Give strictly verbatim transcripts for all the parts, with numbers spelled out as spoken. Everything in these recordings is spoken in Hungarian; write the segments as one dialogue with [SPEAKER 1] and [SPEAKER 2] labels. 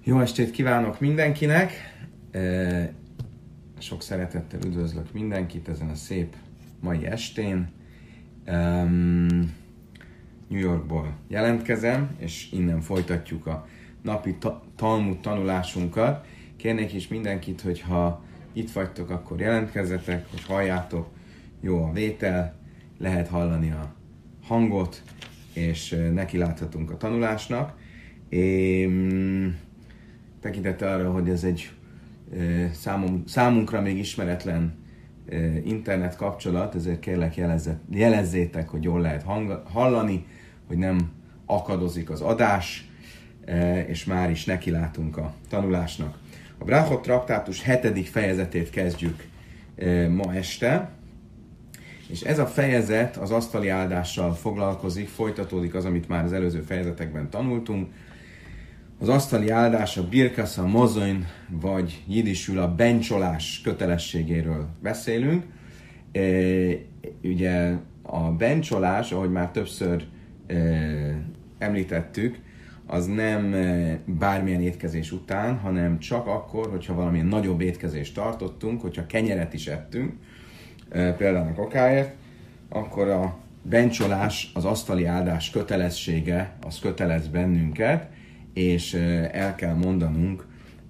[SPEAKER 1] Jó estét kívánok mindenkinek! Sok szeretettel üdvözlök mindenkit ezen a szép mai estén. New Yorkból jelentkezem, és innen folytatjuk a napi ta- Talmud tanulásunkat. Kérnék is mindenkit, hogy ha itt vagytok, akkor jelentkezzetek, hogy halljátok, jó a vétel, lehet hallani a hangot, és neki láthatunk a tanulásnak. Én tekintettel arra, hogy ez egy e, számom, számunkra még ismeretlen e, internet kapcsolat, ezért kérlek jelezzet, jelezzétek, hogy jól lehet hang, hallani, hogy nem akadozik az adás, e, és már is neki látunk a tanulásnak. A Bráchot traktátus hetedik fejezetét kezdjük e, ma este, és ez a fejezet az asztali áldással foglalkozik, folytatódik az, amit már az előző fejezetekben tanultunk. Az asztali áldás a birkasz, a mozoin, vagy jiddisül a bencsolás kötelességéről beszélünk. E, ugye a bencsolás, ahogy már többször e, említettük, az nem bármilyen étkezés után, hanem csak akkor, hogyha valamilyen nagyobb étkezést tartottunk, hogyha kenyeret is ettünk, e, például a kokáért, akkor a bencsolás, az asztali áldás kötelessége, az kötelez bennünket, és el kell mondanunk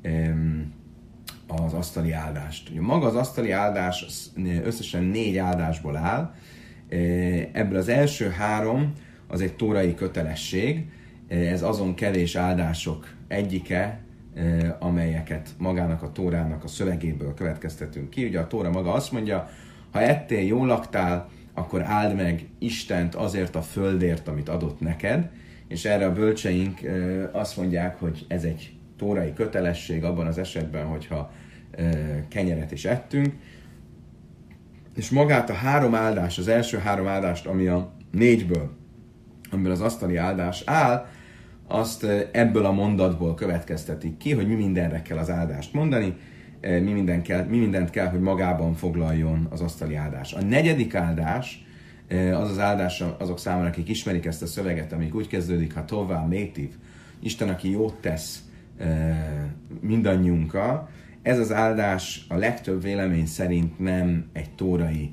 [SPEAKER 1] az asztali áldást. Ugye maga az asztali áldás összesen négy áldásból áll. Ebből az első három az egy tórai kötelesség. Ez azon kevés áldások egyike, amelyeket magának a tórának a szövegéből következtetünk ki. Ugye a tóra maga azt mondja, ha ettél, jól laktál, akkor áld meg Istent azért a földért, amit adott neked, és erre a bölcseink azt mondják, hogy ez egy tórai kötelesség abban az esetben, hogyha kenyeret is ettünk. És magát a három áldás, az első három áldást, ami a négyből, amiből az asztali áldás áll, azt ebből a mondatból következtetik ki, hogy mi mindenre kell az áldást mondani, mi, minden kell, mi mindent kell, hogy magában foglaljon az asztali áldás. A negyedik áldás, az az áldás azok számára, akik ismerik ezt a szöveget, amik úgy kezdődik, ha tová, métív, Isten, aki jót tesz mindannyiunkkal. Ez az áldás a legtöbb vélemény szerint nem egy tórai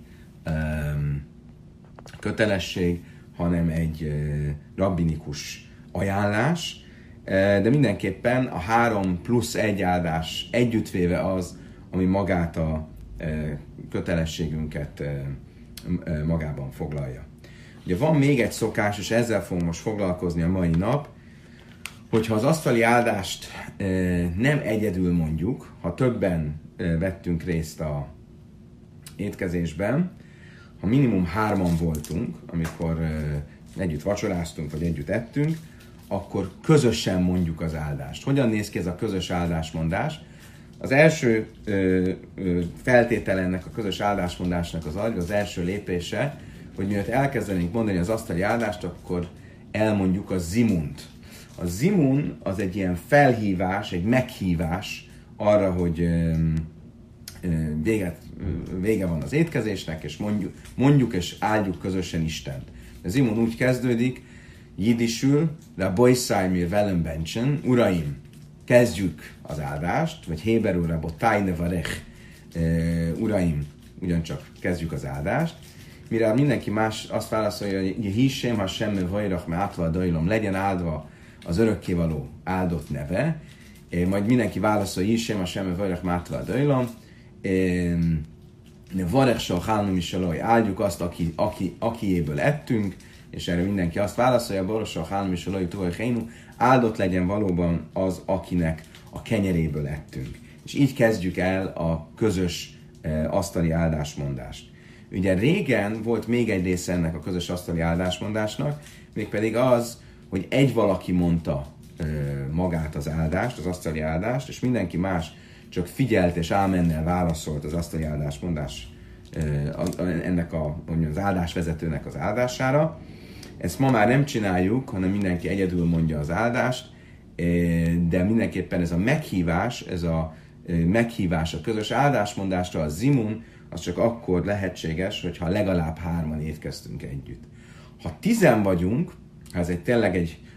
[SPEAKER 1] kötelesség, hanem egy rabbinikus ajánlás, de mindenképpen a három plusz egy áldás együttvéve az, ami magát a kötelességünket magában foglalja. Ugye van még egy szokás, és ezzel fogom most foglalkozni a mai nap, hogyha az asztali áldást e, nem egyedül mondjuk, ha többen e, vettünk részt a étkezésben, ha minimum hárman voltunk, amikor e, együtt vacsoráztunk, vagy együtt ettünk, akkor közösen mondjuk az áldást. Hogyan néz ki ez a közös áldásmondás? Az első ö, ö, feltétele ennek a közös áldásmondásnak az, az első lépése, hogy mielőtt elkezdenénk mondani az asztali áldást, akkor elmondjuk a zimunt. A zimun az egy ilyen felhívás, egy meghívás arra, hogy ö, ö, véget, ö, vége van az étkezésnek, és mondjuk, mondjuk és áldjuk közösen Istent. A zimun úgy kezdődik, jiddisül, de a bojszájmir velem bencsen, uraim, kezdjük az áldást, vagy héberúra, botájne varech, uraim, ugyancsak kezdjük az áldást. Mire mindenki más azt válaszolja, hogy hissém, ha semmi vajrach, mert átva a dajlom, legyen áldva az örökkévaló áldott neve, majd mindenki válaszolja, hissém, ha semmi vajrach, mert átva a dajlom, varech sal hálnum is alaj, áldjuk azt, aki, aki, akiéből ettünk, és erre mindenki azt válaszolja, Borossal hálom is a laj tuvaj áldott legyen valóban az, akinek a kenyeréből ettünk. És így kezdjük el a közös e, asztali áldásmondást. Ugye régen volt még egy része ennek a közös asztali áldásmondásnak, mégpedig az, hogy egy valaki mondta e, magát az áldást, az asztali áldást, és mindenki más csak figyelt és ámennel válaszolt az asztali áldásmondás e, ennek a, az áldásvezetőnek az áldására. Ezt ma már nem csináljuk, hanem mindenki egyedül mondja az áldást, de mindenképpen ez a meghívás, ez a meghívás a közös áldásmondásra, a zimun, az csak akkor lehetséges, hogyha legalább hárman étkeztünk együtt. Ha tizen vagyunk, ha ez egy tényleg egy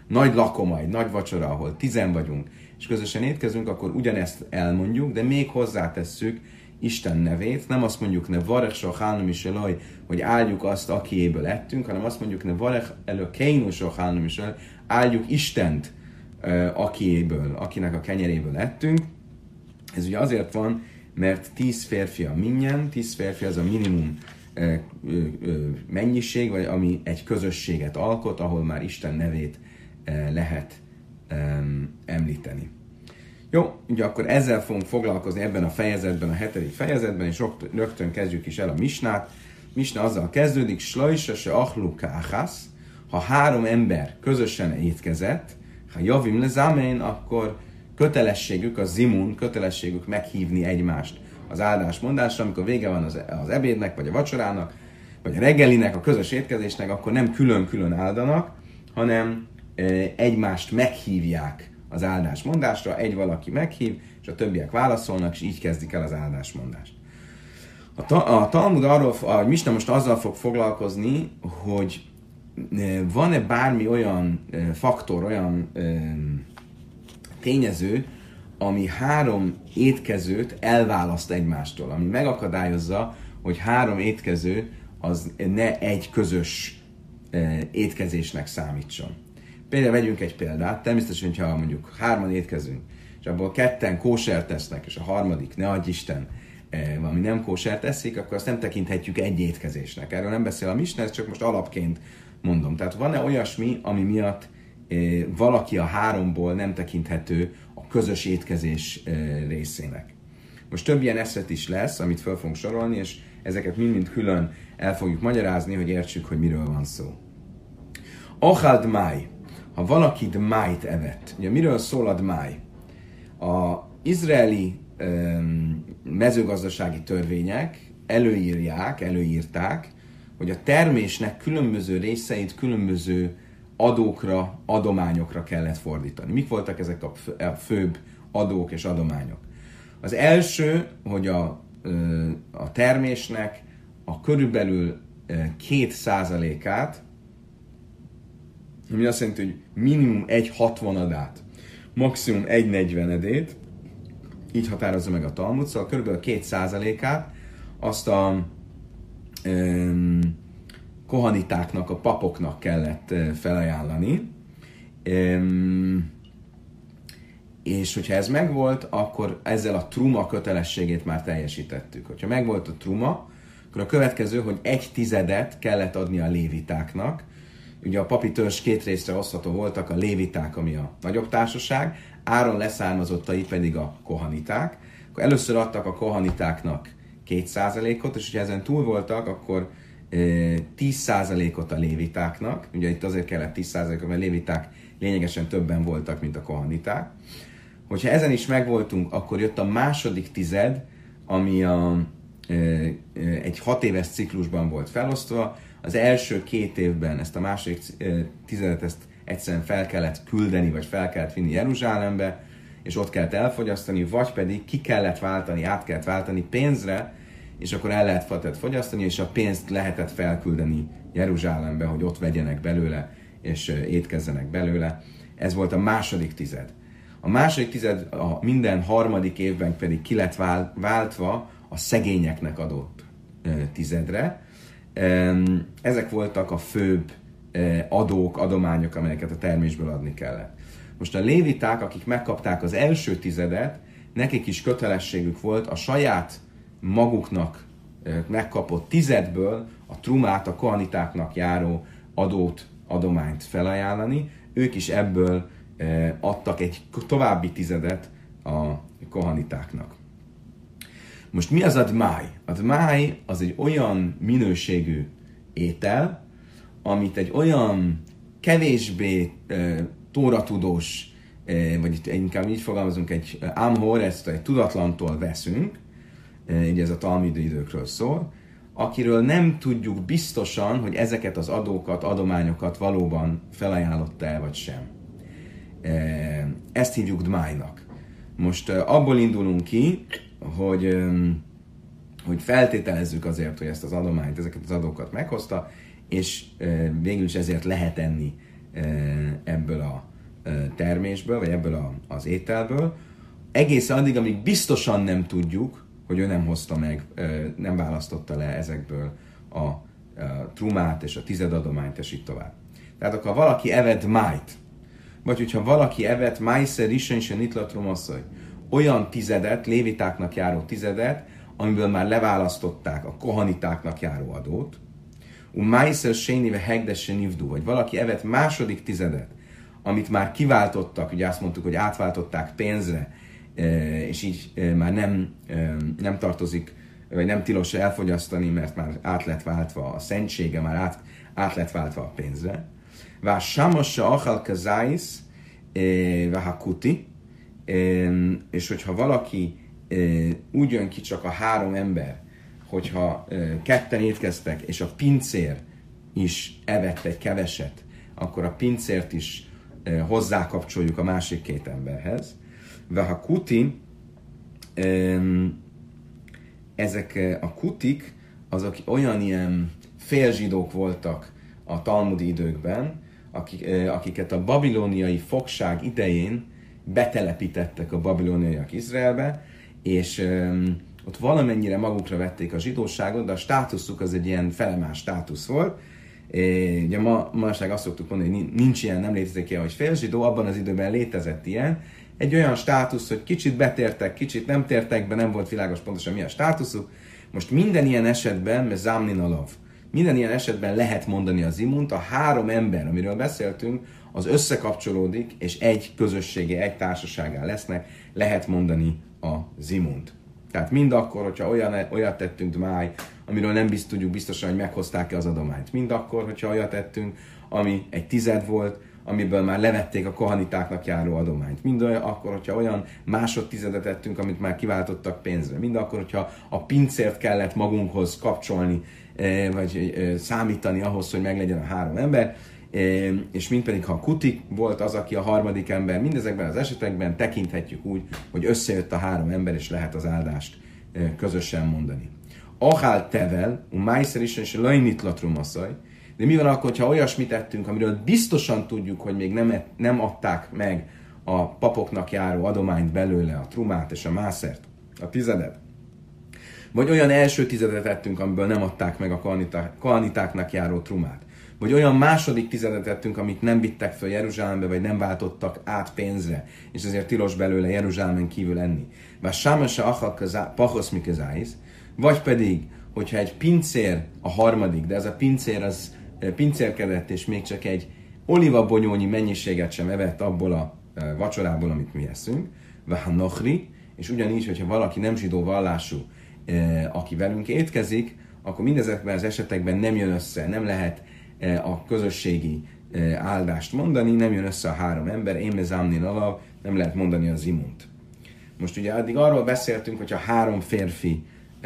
[SPEAKER 1] nagy lakoma, egy nagy vacsora, ahol tizen vagyunk, és közösen étkezünk, akkor ugyanezt elmondjuk, de még hozzátesszük Isten nevét. Nem azt mondjuk, ne varech sochálnom is elaj, hogy áldjuk azt, akiéből ettünk, hanem azt mondjuk, ne varech előkénu sochálnom is elaj, áldjuk Istent, akiéből, akinek a kenyeréből ettünk. Ez ugye azért van, mert tíz férfi a minyen, tíz férfi az a minimum ö, ö, ö, mennyiség, vagy ami egy közösséget alkot, ahol már Isten nevét ö, lehet ö, említeni. Jó, ugye akkor ezzel fogunk foglalkozni ebben a fejezetben, a hetedik fejezetben, és rögtön kezdjük is el a misnát. Misna azzal kezdődik, slajsa se achlu káhász, ha három ember közösen étkezett, ha javim le zámén, akkor kötelességük, a zimun, kötelességük meghívni egymást az áldásmondásra, amikor vége van az, az ebédnek, vagy a vacsorának, vagy a reggelinek, a közös étkezésnek, akkor nem külön-külön áldanak, hanem e, egymást meghívják az áldásmondásra, egy valaki meghív, és a többiek válaszolnak, és így kezdik el az áldásmondást. A, ta, a Talmud arról, a Misna most azzal fog foglalkozni, hogy van-e bármi olyan e, faktor, olyan e, tényező, ami három étkezőt elválaszt egymástól, ami megakadályozza, hogy három étkező az ne egy közös e, étkezésnek számítson. Például vegyünk egy példát, természetesen, hogyha mondjuk hárman étkezünk, és abból ketten kósert tesznek, és a harmadik, ne adj Isten, e, valami nem kósert teszik, akkor azt nem tekinthetjük egy étkezésnek. Erről nem beszél a Misna, ezt csak most alapként mondom. Tehát van-e olyasmi, ami miatt e, valaki a háromból nem tekinthető a közös étkezés e, részének? Most több ilyen eset is lesz, amit fel fogunk sorolni, és ezeket mind-mind külön el fogjuk magyarázni, hogy értsük, hogy miről van szó. Ochal dmáj. Ha valaki dmájt evett. Ugye miről szól a dmáj? A izraeli um, mezőgazdasági törvények előírják, előírták, hogy a termésnek különböző részeit különböző adókra, adományokra kellett fordítani. Mik voltak ezek a főbb adók és adományok? Az első, hogy a, a termésnek a körülbelül két százalékát, ami azt jelenti, hogy minimum egy hatvanadát, maximum egy negyvenedét, így határozza meg a Talmud, szóval körülbelül két százalékát azt a um, kohanitáknak, a papoknak kellett uh, felajánlani. Um, és hogyha ez megvolt, akkor ezzel a truma kötelességét már teljesítettük. Hogyha megvolt a truma, akkor a következő, hogy egy tizedet kellett adni a lévitáknak. Ugye a papi törzs két részre osztható voltak, a léviták, ami a nagyobb társaság, Áron leszármazottai pedig a kohaniták. Akkor először adtak a kohanitáknak két százalékot, és hogyha ezen túl voltak, akkor e, tíz százalékot a lévitáknak. Ugye itt azért kellett tíz százalékot, mert a léviták lényegesen többen voltak, mint a kohaniták. Hogyha ezen is megvoltunk, akkor jött a második tized, ami a, e, egy hat éves ciklusban volt felosztva. Az első két évben ezt a második tizedet ezt egyszerűen fel kellett küldeni, vagy fel kellett vinni Jeruzsálembe, és ott kellett elfogyasztani, vagy pedig ki kellett váltani, át kellett váltani pénzre, és akkor el lehetett fogyasztani, és a pénzt lehetett felküldeni Jeruzsálembe, hogy ott vegyenek belőle, és étkezzenek belőle. Ez volt a második tized. A második tized a minden harmadik évben pedig ki lett váltva a szegényeknek adott tizedre. Ezek voltak a főbb adók, adományok, amelyeket a termésből adni kellett. Most a léviták, akik megkapták az első tizedet, nekik is kötelességük volt a saját maguknak megkapott tizedből a trumát, a kohanitáknak járó adót, adományt felajánlani. Ők is ebből adtak egy további tizedet a kohanitáknak. Most mi az a dmáj? A dmáj az egy olyan minőségű étel, amit egy olyan kevésbé e, tóratudós, e, vagy inkább így fogalmazunk, egy ámhor, ezt egy tudatlantól veszünk, e, így ez a talmidi időkről szól, akiről nem tudjuk biztosan, hogy ezeket az adókat, adományokat valóban felajánlotta-e vagy sem. E, ezt hívjuk dmájnak. Most e, abból indulunk ki, hogy, hogy feltételezzük azért, hogy ezt az adományt, ezeket az adókat meghozta, és végül is ezért lehet enni ebből a termésből, vagy ebből a, az ételből, egészen addig, amíg biztosan nem tudjuk, hogy ő nem hozta meg, nem választotta le ezekből a, a trumát és a tizedadományt, és így tovább. Tehát akkor valaki evett májt, vagy hogyha valaki evett májszer isen se nitla trumaszaj, olyan tizedet, lévitáknak járó tizedet, amiből már leválasztották a kohanitáknak járó adót, un májszer sénive hegdesse nivdu, vagy valaki evett második tizedet, amit már kiváltottak, ugye azt mondtuk, hogy átváltották pénzre, és így már nem, nem tartozik, vagy nem tilos elfogyasztani, mert már át lett váltva a szentsége, már át, át lett váltva a pénzre. Vá samassa achal kazáisz, vahakuti, és hogyha valaki úgy jön ki csak a három ember, hogyha ketten étkeztek, és a pincér is evett egy keveset, akkor a pincért is hozzákapcsoljuk a másik két emberhez. Ha kuti, ezek a kutik, azok olyan ilyen félzsidók voltak a talmudi időkben, akik, akiket a babilóniai fogság idején betelepítettek a babilóniaiak Izraelbe, és ott valamennyire magukra vették a zsidóságot, de a státuszuk az egy ilyen felemás státusz volt. É, ugye ma, manapság azt szoktuk mondani, hogy nincs ilyen, nem létezik ilyen, hogy félzsidó, abban az időben létezett ilyen. Egy olyan státusz, hogy kicsit betértek, kicsit nem tértek be, nem volt világos pontosan mi a státuszuk. Most minden ilyen esetben, mert zámnin alav, minden ilyen esetben lehet mondani az imunt, a három ember, amiről beszéltünk, az összekapcsolódik, és egy közössége, egy társaságá lesznek, lehet mondani az imunt. Tehát mind akkor, hogyha olyan, olyat tettünk máj, amiről nem bizt, tudjuk biztosan, hogy meghozták-e az adományt. Mind akkor, hogyha olyat tettünk, ami egy tized volt, amiből már levették a kohanitáknak járó adományt. Mind olyan, akkor, hogyha olyan másodtizedet tettünk, amit már kiváltottak pénzre. Mind akkor, hogyha a pincért kellett magunkhoz kapcsolni, vagy számítani ahhoz, hogy meglegyen a három ember, és mind pedig, ha a kutik volt az, aki a harmadik ember, mindezekben az esetekben tekinthetjük úgy, hogy összejött a három ember, és lehet az áldást közösen mondani. Achál tevel, un májszer is, és lajnit latrumaszaj, de mi van akkor, ha olyasmit tettünk, amiről biztosan tudjuk, hogy még nem, nem adták meg a papoknak járó adományt belőle, a trumát és a mászert, a tizedet, vagy olyan első tizedet tettünk, amiből nem adták meg a kohanitáknak járó trumát, vagy olyan második tizedet tettünk, amit nem vittek föl Jeruzsálembe, vagy nem váltottak át pénzre, és ezért tilos belőle Jeruzsálemen kívül enni. Vagy sámese achal pachosz mikezáisz, vagy pedig, hogyha egy pincér a harmadik, de ez a pincér az pincérkedett, és még csak egy olivabonyónyi mennyiséget sem evett abból a vacsorából, amit mi eszünk, vagy ha nochri, és ugyanígy, hogyha valaki nem zsidó vallású, aki velünk étkezik, akkor mindezekben az esetekben nem jön össze, nem lehet a közösségi áldást mondani, nem jön össze a három ember, én mezámnén alav, nem lehet mondani az imunt. Most ugye addig arról beszéltünk, hogy ha három férfi,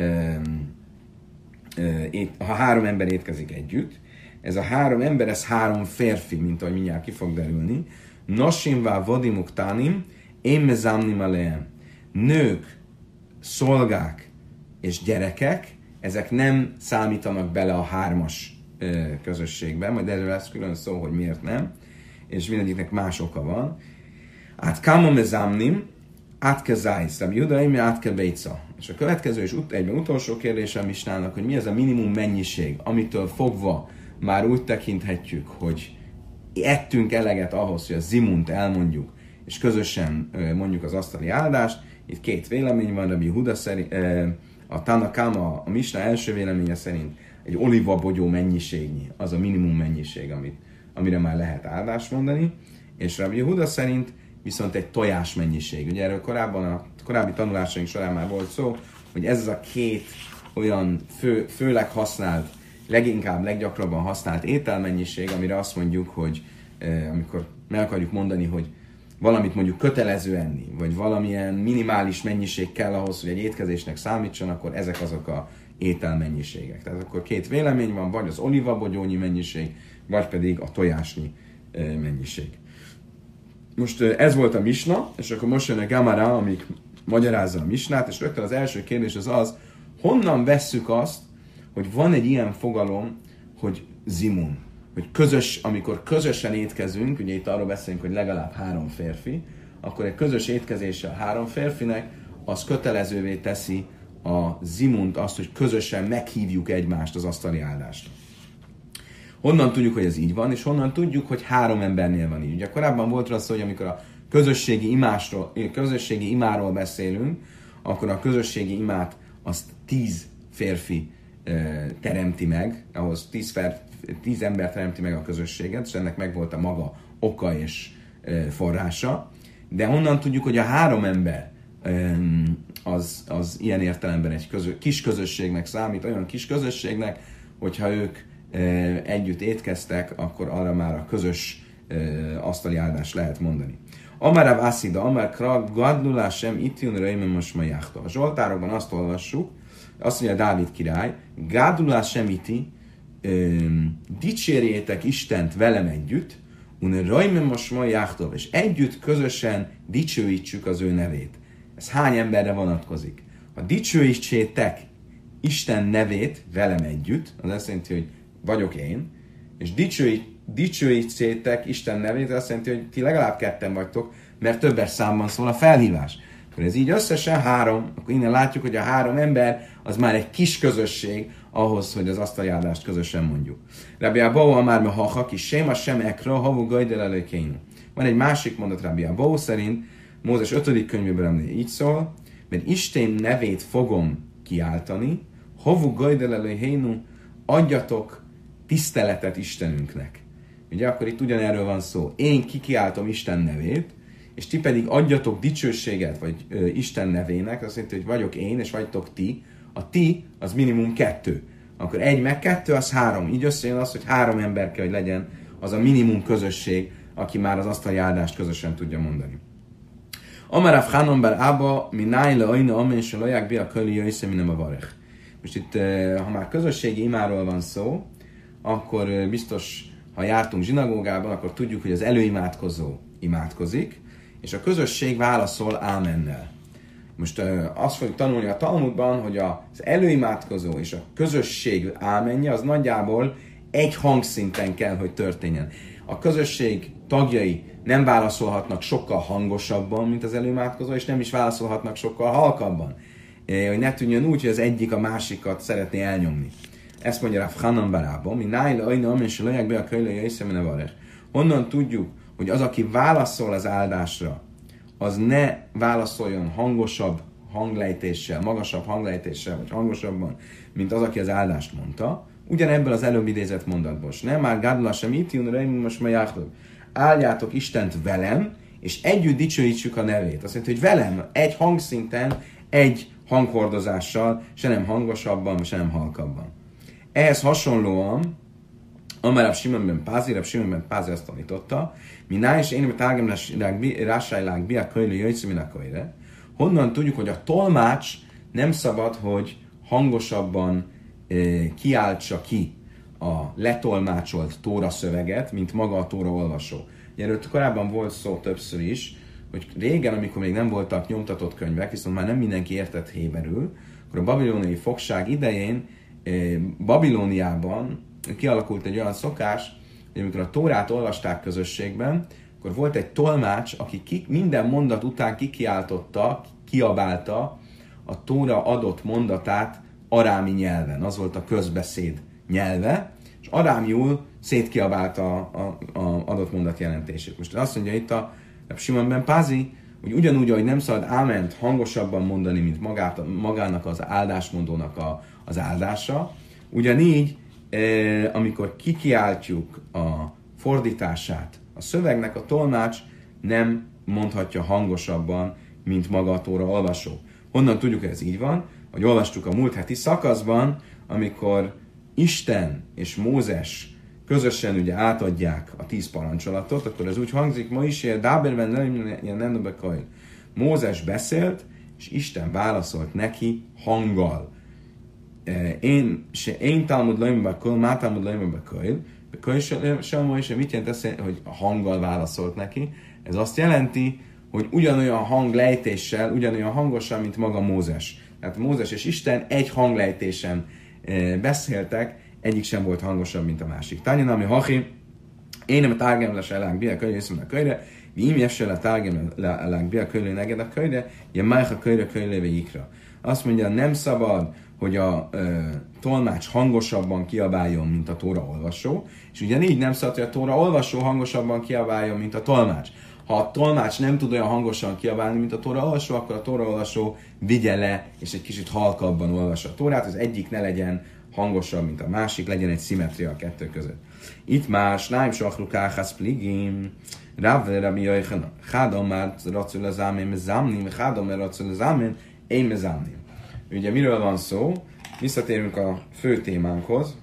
[SPEAKER 1] ha három ember étkezik együtt, ez a három ember, ez három férfi, mint ahogy mindjárt ki fog derülni. Nosimvá vodimuk tánim, én mezámnim aleem. Nők, szolgák és gyerekek, ezek nem számítanak bele a hármas közösségben, majd erről lesz külön szó, hogy miért nem, és mindegyiknek más oka van. Át káma mezámnim, át ke zájsz, Rabbi Juda, át ke bejca. És a következő és ut- egyben utolsó kérdésem Misnának, hogy mi ez a minimum mennyiség, amitől fogva már úgy tekinthetjük, hogy ettünk eleget ahhoz, hogy a zimunt elmondjuk, és közösen mondjuk az asztali áldást. Itt két vélemény van, Rabbi Huda szerint, a Tanakama, a Misna első véleménye szerint egy olivabogyó mennyiségnyi, az a minimum mennyiség, amit, amire már lehet áldást mondani, és Rabbi Huda szerint viszont egy tojás mennyiség. Ugye erről korábban a korábbi tanulásaink során már volt szó, hogy ez az a két olyan fő, főleg használt, leginkább, leggyakrabban használt ételmennyiség, amire azt mondjuk, hogy eh, amikor meg akarjuk mondani, hogy valamit mondjuk kötelező enni, vagy valamilyen minimális mennyiség kell ahhoz, hogy egy étkezésnek számítson, akkor ezek azok a ételmennyiségek. Tehát akkor két vélemény van, vagy az olivabogyónyi mennyiség, vagy pedig a tojásnyi eh, mennyiség. Most eh, ez volt a misna, és akkor most jön a Gemara, amik magyarázza a misnát, és rögtön az első kérdés az az, honnan vesszük azt, hogy van egy ilyen fogalom, hogy zimun, hogy hogy közös, amikor közösen étkezünk, ugye itt arról beszélünk, hogy legalább három férfi, akkor egy közös étkezése a három férfinek, az kötelezővé teszi a zimunt, azt, hogy közösen meghívjuk egymást az asztali áldásra. Honnan tudjuk, hogy ez így van, és honnan tudjuk, hogy három embernél van így. Ugye korábban volt rá szó, hogy amikor a közösségi, imásról, közösségi imáról beszélünk, akkor a közösségi imát azt tíz férfi e, teremti meg, ahhoz tíz, fer, tíz ember teremti meg a közösséget, és ennek megvolt a maga oka és e, forrása. De honnan tudjuk, hogy a három ember e, az, az ilyen értelemben egy közö, kis közösségnek számít, olyan kis közösségnek, hogyha ők e, együtt étkeztek, akkor arra már a közös e, asztali áldást lehet mondani. Amarav Aszida, Amar Krag, Gadlulás sem itjun röjmen most ma jáhta. A Zsoltárokban azt olvassuk, azt mondja Dávid király, Gadlulás sem iti, dicsérjétek Istent velem együtt, un röjmen most ma jáhta, és együtt közösen dicsőítsük az ő nevét. Ez hány emberre vonatkozik? Ha dicsőítsétek Isten nevét velem együtt, az azt jelenti, hogy vagyok én, és dicsőít dicsőítsétek Isten nevét, azt jelenti, hogy ti legalább ketten vagytok, mert többes számban szól a felhívás. Akkor ez így összesen három, akkor innen látjuk, hogy a három ember az már egy kis közösség ahhoz, hogy az asztali áldást közösen mondjuk. Rabbi Abou már ha haki séma sem ekra, havu gajdel előkény. Van egy másik mondat Rabbi Abou szerint, Mózes ötödik könyvében így szól, mert Isten nevét fogom kiáltani, havu gajdel előkény, adjatok tiszteletet Istenünknek. Ugye akkor itt ugyanerről van szó. Én kikiáltom Isten nevét, és ti pedig adjatok dicsőséget, vagy ö, Isten nevének, azt jelenti, hogy vagyok én, és vagytok ti. A ti az minimum kettő. Akkor egy meg kettő, az három. Így összejön az, hogy három ember kell, hogy legyen az a minimum közösség, aki már az asztali áldást közösen tudja mondani. Amarav Hanon bar Abba, mi nájle ajna amén se laják bi a köli jöjsze, mi nem a varech. Most itt, ha már közösségi imáról van szó, akkor biztos, ha jártunk zsinagógában, akkor tudjuk, hogy az előimádkozó imádkozik, és a közösség válaszol ámennel. Most azt fogjuk tanulni a Talmudban, hogy az előimádkozó és a közösség ámenje az nagyjából egy hangszinten kell, hogy történjen. A közösség tagjai nem válaszolhatnak sokkal hangosabban, mint az előimádkozó, és nem is válaszolhatnak sokkal halkabban. Hogy ne tűnjön úgy, hogy az egyik a másikat szeretné elnyomni. Ezt mondja Rav Hanan barában, mi nájla ajna amin se laják be a kölyleje iszemene varech. Honnan tudjuk, hogy az, aki válaszol az áldásra, az ne válaszoljon hangosabb hanglejtéssel, magasabb hanglejtéssel, vagy hangosabban, mint az, aki az áldást mondta. Ugyanebből az előbb idézett mondatból. Nem már gádulás sem itt jön, reim most mejárdok. Áldjátok Istent velem, és együtt dicsőítsük a nevét. Azt mondja, hogy velem, egy hangszinten, egy hanghordozással, se nem hangosabban, se nem halkabban. Ehhez hasonlóan, Amarabb Simon ben Pázi, Rabb Simon ben Pázi azt tanította, mi ná és én tágem rásájlák bi a kölyli jöjjsz, min a kölyre. Honnan tudjuk, hogy a tolmács nem szabad, hogy hangosabban e, kiáltsa ki a letolmácsolt tóra szöveget, mint maga a tóra olvasó. Erről korábban volt szó többször is, hogy régen, amikor még nem voltak nyomtatott könyvek, viszont már nem mindenki értett héberül, akkor a babiloniai fogság idején e, Babilóniában kialakult egy olyan szokás, hogy amikor a Tórát olvasták közösségben, akkor volt egy tolmács, aki ki, minden mondat után kikiáltotta, kiabálta a Tóra adott mondatát arámi nyelven. Az volt a közbeszéd nyelve, és arámiul szétkiabálta a, a, a adott mondat jelentését. Most azt mondja itt a Simon ben Pázi, hogy ugyanúgy, ahogy nem szabad áment hangosabban mondani, mint magát, magának az áldásmondónak a, az áldása, ugyanígy amikor kikiáltjuk a fordítását a szövegnek, a tolmács nem mondhatja hangosabban, mint maga a Tóra olvasó. Honnan tudjuk, hogy ez így van? Hogy olvastuk a múlt heti szakaszban, amikor Isten és Mózes közösen ugye átadják a tíz parancsolatot, akkor ez úgy hangzik, ma is ilyen dáberben nem bekajl. Mózes beszélt, és Isten válaszolt neki hanggal. Én se én Talmud laim beköl, má Talmud laim beköl, beköl sem, és mit jelent ez, hogy a hanggal válaszolt neki? Ez azt jelenti, hogy ugyanolyan hanglejtéssel, ugyanolyan hangosan, mint maga Mózes. Tehát Mózes és Isten egy hanglejtésen beszéltek, egyik sem volt hangosabb, mint a másik. Tányan, ami hachi, én nem a tárgem lesz elánk bia kölyre, észre a kölyre, vím jessel a tárgem elánk bia kölyre, neged a kölyre, ilyen májha kölyre kölyréve ikra. Azt mondja, nem szabad, hogy a ö, tolmács hangosabban kiabáljon, mint a tóra olvasó, és ugyanígy nem szabad, hogy a tóra olvasó hangosabban kiabáljon, mint a tolmács. Ha a tolmács nem tud olyan hangosan kiabálni, mint a tóra olvasó, akkor a tóra olvasó vigye le, és egy kicsit halkabban olvassa a tórát, az egyik ne legyen hangosabb, mint a másik, legyen egy szimmetria a kettő között. Itt már snáim sachlu káhász pligim, Rav Rabbi Yochanan, Chádom már racul az ámén mezamnim, Chádom már racul az ámén, én mezamnim. Ugye miről van szó? Visszatérünk a fő témánkhoz.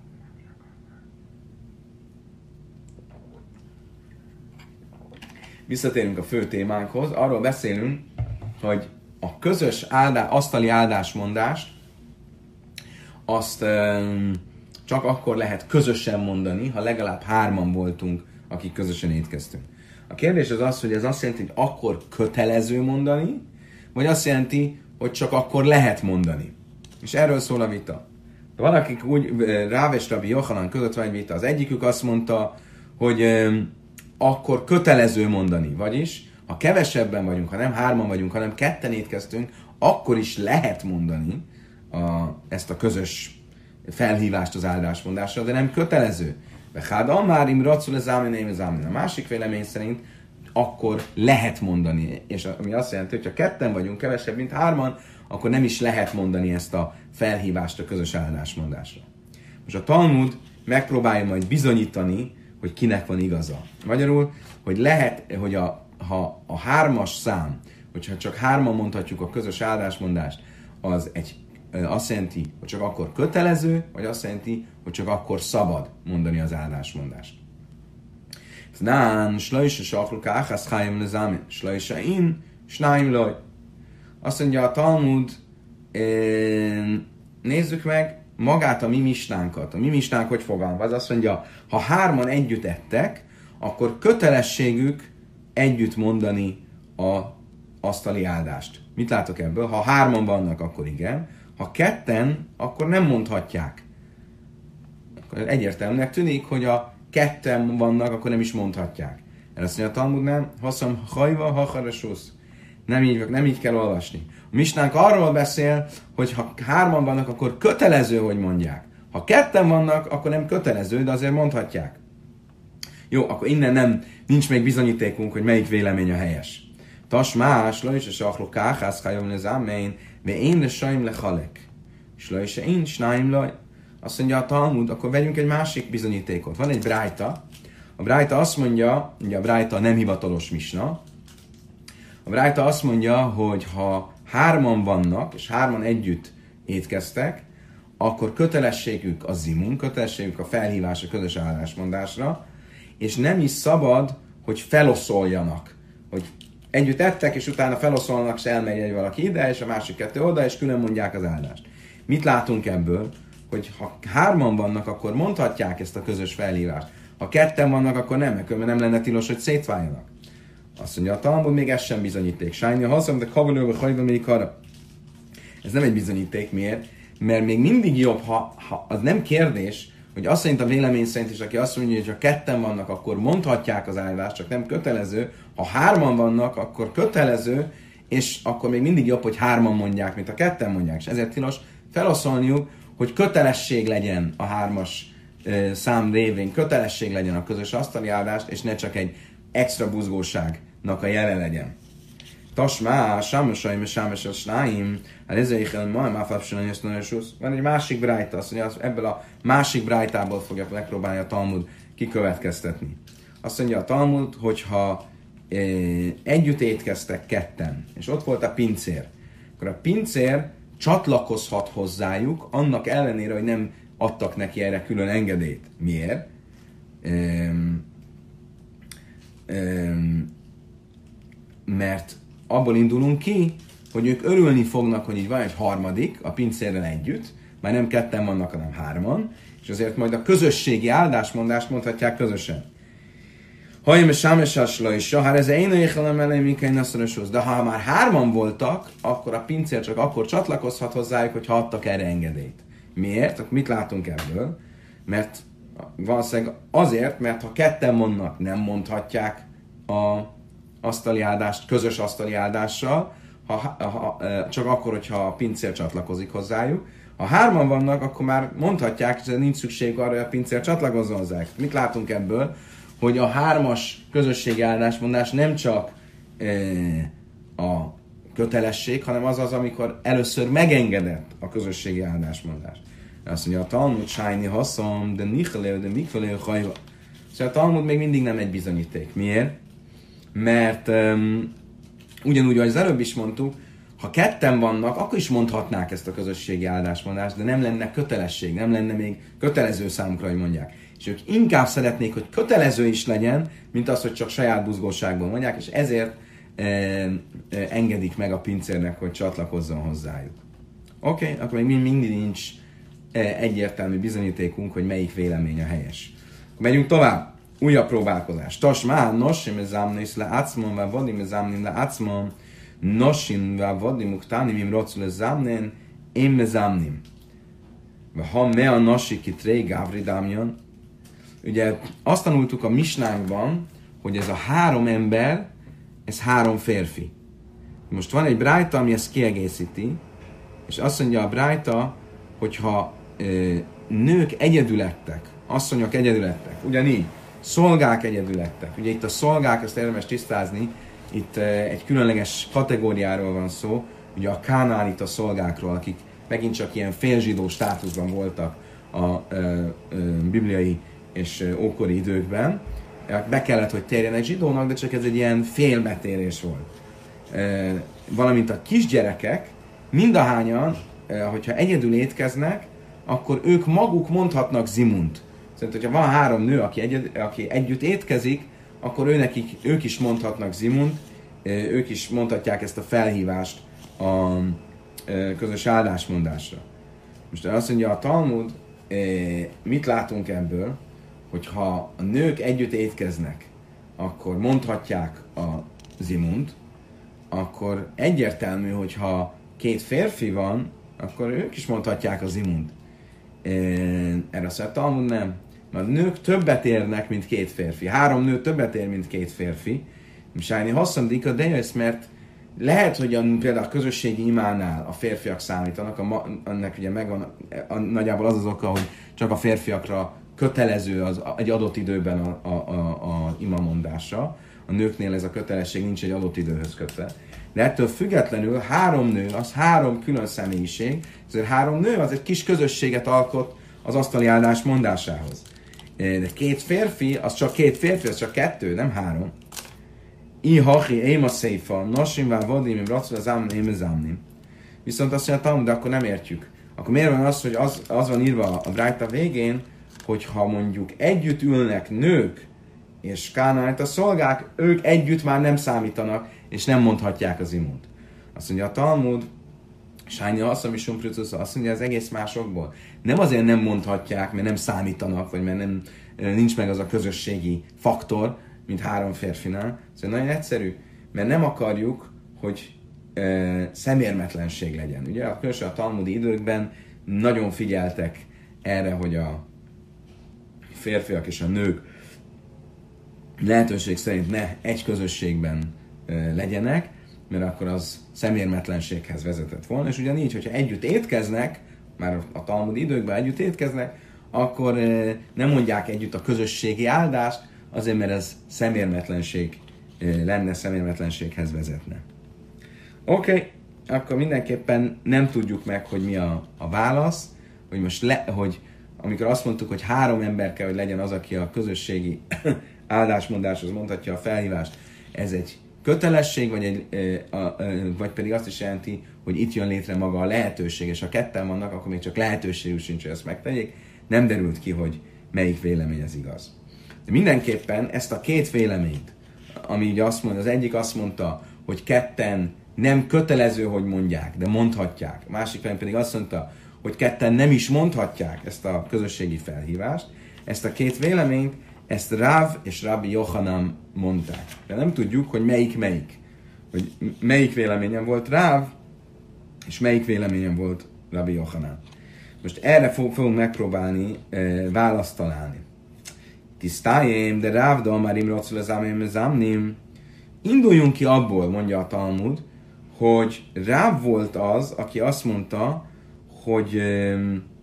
[SPEAKER 1] Visszatérünk a fő témánkhoz. Arról beszélünk, hogy a közös áldás, asztali áldásmondást azt um, csak akkor lehet közösen mondani, ha legalább hárman voltunk, akik közösen étkeztünk. A kérdés az az, hogy ez azt jelenti, hogy akkor kötelező mondani, vagy azt jelenti, hogy csak akkor lehet mondani. És erről szól a vita. De valakik úgy, Ráv és Rabbi Yochanan között van egy vita. Az egyikük azt mondta, hogy um, akkor kötelező mondani. Vagyis, ha kevesebben vagyunk, ha nem hárman vagyunk, hanem ketten étkeztünk, akkor is lehet mondani a, ezt a közös felhívást az áldásmondásra, de nem kötelező. Hát amárim racul az ámén, az ámén. A másik vélemény szerint akkor lehet mondani. És ami azt jelenti, hogy ha ketten vagyunk, kevesebb, mint hárman, akkor nem is lehet mondani ezt a felhívást a közös áldásmondásra. Most a Talmud megpróbálja majd bizonyítani, hogy kinek van igaza. Magyarul, hogy lehet, hogy a, ha a hármas szám, hogyha csak hárman mondhatjuk a közös áldásmondást, az egy, azt jelenti, hogy csak akkor kötelező, vagy azt jelenti, hogy csak akkor szabad mondani az áldásmondást. Nán, slajsa safluka áhász hájam lezámin, slajsa in, snáim loj. Azt mondja a Talmud, nézzük meg magát a mi misnánkat. A mi misnánk hogy fogalmaz? Azt mondja, ha hárman együtt ettek, akkor kötelességük együtt mondani a asztali áldást. Mit látok ebből? Ha hárman vannak, akkor igen. Ha ketten, akkor nem mondhatják. Akkor egyértelműnek tűnik, hogy a ketten vannak, akkor nem is mondhatják. Erre azt mondja a Talmud, nem? Haszam hajva, hacharesusz. Nem így, nem így kell olvasni. A misnánk arról beszél, hogy ha hárman vannak, akkor kötelező, hogy mondják. Ha ketten vannak, akkor nem kötelező, de azért mondhatják. Jó, akkor innen nem, nincs még bizonyítékunk, hogy melyik vélemény a helyes. Tasmás, lojse sakló káhász, hajom le zámein, ve én le sajm le halek. És lojse én, snáim loj. Azt mondja a Talmud, akkor vegyünk egy másik bizonyítékot. Van egy brájta. A brájta azt mondja, ugye a brájta nem hivatalos misna. A brájta azt mondja, hogy ha hárman vannak, és hárman együtt étkeztek, akkor kötelességük a zimun, kötelességük a felhívás a közös állásmondásra, és nem is szabad, hogy feloszoljanak. Hogy együtt ettek, és utána feloszolnak, és elmegy egy valaki ide, és a másik kettő oda, és külön mondják az áldást. Mit látunk ebből? Hogy ha hárman vannak, akkor mondhatják ezt a közös felhívást. Ha ketten vannak, akkor nem, mert nem lenne tilos, hogy szétváljanak. Azt mondja a Talmud, még ez sem bizonyíték. Sájni a haszom, de kavalőbe hajva még arra. Ez nem egy bizonyíték, miért? Mert még mindig jobb, ha, ha az nem kérdés, hogy azt szerint a vélemény szerint is, aki azt mondja, hogy ha ketten vannak, akkor mondhatják az áldást, csak nem kötelező. Ha hárman vannak, akkor kötelező, és akkor még mindig jobb, hogy hárman mondják, mint a ketten mondják. És ezért tilos feloszolniuk, hogy kötelesség legyen a hármas e, szám révén, kötelesség legyen a közös asztali áldást, és ne csak egy extra buzgóságnak a jele legyen. Tasmá, sámosaim és sámos snáim, hát ezzel ma már fapsolani ezt nagyon susz. Van egy másik brájta, azt mondja, ebből a másik brájtából fogja megpróbálni a Talmud kikövetkeztetni. Azt mondja a Talmud, hogyha e, együtt étkeztek ketten, és ott volt a pincér, akkor a pincér csatlakozhat hozzájuk, annak ellenére, hogy nem adtak neki erre külön engedélyt. Miért? Um, um, mert abból indulunk ki, hogy ők örülni fognak, hogy így van egy harmadik a pincérrel együtt, már nem ketten vannak, hanem hárman, és azért majd a közösségi áldásmondást mondhatják közösen. Hajjem és sámesásla is, hát ez én éjjelem elején minkai naszoroshoz. De ha már hárman voltak, akkor a pincér csak akkor csatlakozhat hozzájuk, hogy adtak erre engedélyt. Miért? Mit látunk ebből? Mert valószínűleg azért, mert ha ketten vannak, nem mondhatják a asztali áldást közös asztali áldással, ha, ha, csak akkor, hogyha a pincér csatlakozik hozzájuk. Ha hárman vannak, akkor már mondhatják, hogy nincs szükség arra, hogy a pincér csatlakozzon hozzájuk. Mit látunk ebből? Hogy a hármas közösségi áldásmondás nem csak e, a kötelesség, hanem az az, amikor először megengedett a közösségi áldásmondás. Azt mondja, a Talmud sájni haszom, de nichelő, de mikvelő hajva. Szóval a Talmud még mindig nem egy bizonyíték. Miért? Mert um, ugyanúgy, ahogy az előbb is mondtuk, ha ketten vannak, akkor is mondhatnák ezt a közösségi áldásmondást, de nem lenne kötelesség, nem lenne még kötelező számukra, hogy mondják. És ők inkább szeretnék, hogy kötelező is legyen, mint az, hogy csak saját buzgóságból mondják, és ezért e, e, engedik meg a pincérnek, hogy csatlakozzon hozzájuk. Oké, okay, akkor még mindig nincs e, egyértelmű bizonyítékunk, hogy melyik vélemény a helyes. Megyünk tovább. Újabb próbálkozás. Tasmán, nosim ezámnész le ácmon, vagy vadim ezámném le ácmon, nosin, vagy vadim uktánim, im rocul ezámnén, én ezámném. Ha me a nosi kitré gávridámjon. Ugye azt tanultuk a misnánkban, hogy ez a három ember, ez három férfi. Most van egy brájta, ami ezt kiegészíti, és azt mondja a brájta, hogyha e, nők egyedülettek, asszonyok egyedülettek, ugyanígy, szolgák egyedülettek. Ugye itt a szolgák, ezt érdemes tisztázni, itt e, egy különleges kategóriáról van szó, ugye a kánánita szolgákról, akik megint csak ilyen félzsidó státuszban voltak a e, e, bibliai és e, ókori időkben. Be kellett, hogy térjenek zsidónak, de csak ez egy ilyen félbetérés volt. E, valamint a kisgyerekek, mindahányan, e, hogyha egyedül étkeznek, akkor ők maguk mondhatnak zimunt. Szóval, hogyha van három nő, aki, egyed, aki együtt étkezik, akkor őnekik, ők is mondhatnak zimunt, ők is mondhatják ezt a felhívást a közös áldásmondásra. Most azt mondja a Talmud, mit látunk ebből, hogyha a nők együtt étkeznek, akkor mondhatják a zimunt, akkor egyértelmű, hogyha két férfi van, akkor ők is mondhatják a zimunt. Erre azt mondja, Talmud nem. Mert nők többet érnek, mint két férfi. Három nő többet ér, mint két férfi. Sájni hosszamdika, de jössz, mert lehet, hogy a, például a közösségi imánál a férfiak számítanak, a, annak ugye megvan a, nagyjából az az oka, hogy csak a férfiakra kötelező az, egy adott időben a, a, a, a imamondása. A nőknél ez a kötelesség nincs egy adott időhöz kötve. De ettől függetlenül három nő, az három külön személyiség, ezért három nő az egy kis közösséget alkot az asztali áldás mondásához. De két férfi, az csak két férfi, az csak kettő, nem három. I hachi, éma széfa, nosim vá vadim, im racul az ámni, im zámnim. Viszont azt mondja, de akkor nem értjük. Akkor miért van az, hogy az, az van írva a brájta végén, hogyha mondjuk együtt ülnek nők és kánánita szolgák, ők együtt már nem számítanak, és nem mondhatják az imunt. Azt mondja a Talmud, Sányi Asszam is azt mondja az egész másokból. Nem azért nem mondhatják, mert nem számítanak, vagy mert nem, nincs meg az a közösségi faktor, mint három férfinál. Szóval nagyon egyszerű, mert nem akarjuk, hogy e, szemérmetlenség legyen. Ugye a különösen a talmudi időkben nagyon figyeltek erre, hogy a férfiak és a nők lehetőség szerint ne egy közösségben e, legyenek, mert akkor az szemérmetlenséghez vezetett volna, és ugyanígy, hogyha együtt étkeznek, már a talmudi időkben együtt étkeznek, akkor e, nem mondják együtt a közösségi áldást, azért, mert ez szemérmetlenség e, lenne, szemérmetlenséghez vezetne. Oké, okay, akkor mindenképpen nem tudjuk meg, hogy mi a, a válasz, hogy most le, hogy amikor azt mondtuk, hogy három ember kell, hogy legyen az, aki a közösségi áldásmondáshoz mondhatja a felhívást, ez egy kötelesség, vagy, egy, e, a, e, vagy pedig azt is jelenti, hogy itt jön létre maga a lehetőség, és ha ketten vannak, akkor még csak lehetőségük sincs, hogy ezt megtegyék. Nem derült ki, hogy melyik vélemény az igaz. De mindenképpen ezt a két véleményt, ami ugye azt mondja, az egyik azt mondta, hogy ketten nem kötelező, hogy mondják, de mondhatják. A másik pedig azt mondta, hogy ketten nem is mondhatják ezt a közösségi felhívást. Ezt a két véleményt, ezt Ráv és Rabbi Yochanan mondták. De nem tudjuk, hogy melyik melyik. Hogy melyik véleményen volt Ráv, és melyik véleményen volt Rabbi Yochanan. Most erre fog, fogunk megpróbálni e, választ találni. Tisztájém, de rávda már imracul az ámém zámnim. Induljunk ki abból, mondja a Talmud, hogy Ráv volt az, aki azt mondta, hogy e,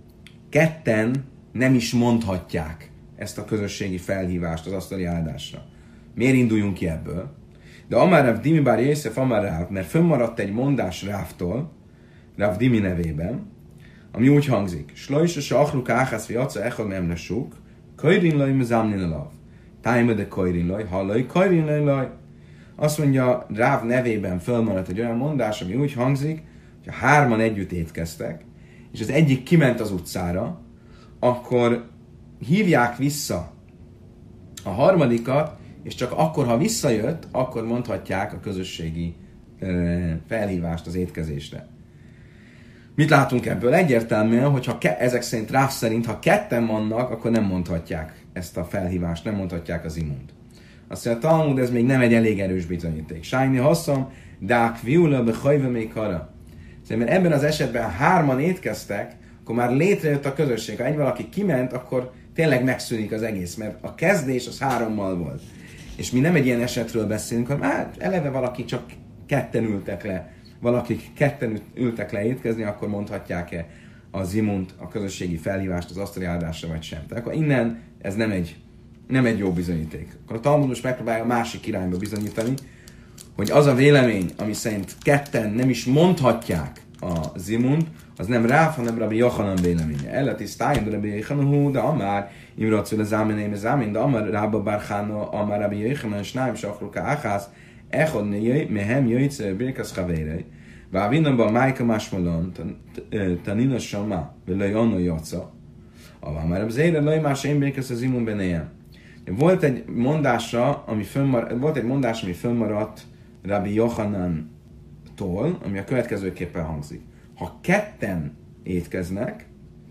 [SPEAKER 1] ketten nem is mondhatják ezt a közösségi felhívást az asztali áldásra. Miért induljunk ki ebből? De Amár Rav Dimi bár Jézsef Amár Ráv, mert fönnmaradt egy mondás Rávtól, Rav Dimi nevében, ami úgy hangzik: Slojsa se achluka áhász fi aca echad memlesuk, kajrin laj mezámnin alav. Tájma de kajrin laj, hallaj, kajrin laj laj. Azt mondja, Ráv nevében fönnmaradt egy olyan mondás, ami úgy hangzik, hogy ha hárman együtt étkeztek, és az egyik kiment az utcára, akkor hívják vissza a harmadikat, és csak akkor, ha visszajött, akkor mondhatják a közösségi felhívást az étkezésre. Mit látunk ebből? Egyértelműen, hogy ha ke- ezek szerint, Ráv szerint, ha ketten vannak, akkor nem mondhatják ezt a felhívást, nem mondhatják az imunt. Azt mondja, a Talmud, ez még nem egy elég erős bizonyíték. Sájni haszom, dák viula behajve még hara. Szóval ebben az esetben, ha hárman étkeztek, akkor már létrejött a közösség. Ha egy valaki kiment, akkor tényleg megszűnik az egész, mert a kezdés az hárommal volt. És mi nem egy ilyen esetről beszélünk, hanem hát eleve valaki csak ketten ültek le, valakik ketten ültek le étkezni, akkor mondhatják-e az imunt, a közösségi felhívást az asztali áldásra, vagy sem. Tehát akkor innen ez nem egy, nem egy jó bizonyíték. Akkor a Talmud most megpróbálja a másik irányba bizonyítani, hogy az a vélemény, ami szerint ketten nem is mondhatják a zimunt, az nem Ráv, hanem Rabbi Yochanan véleménye. Elletis tájén, de Rabbi Yochanan, de amár imracul az ámeneim az ámen, de amár Rába Barchano, amár Rabbi Yochanan, snáim, sachruka áhász, echod mehem jöjjtsz birkasz havérei, vávinnamban májka másmalon, tanina sama, velaj anno jaca, avá már az ére laj más én birkasz az imun benéjem. Volt egy mondásra, ami fönnmaradt, volt egy mondás, ami fönnmaradt Rabbi Yochanan-tól, ami a következőképpen hangzik. Ha ketten étkeznek,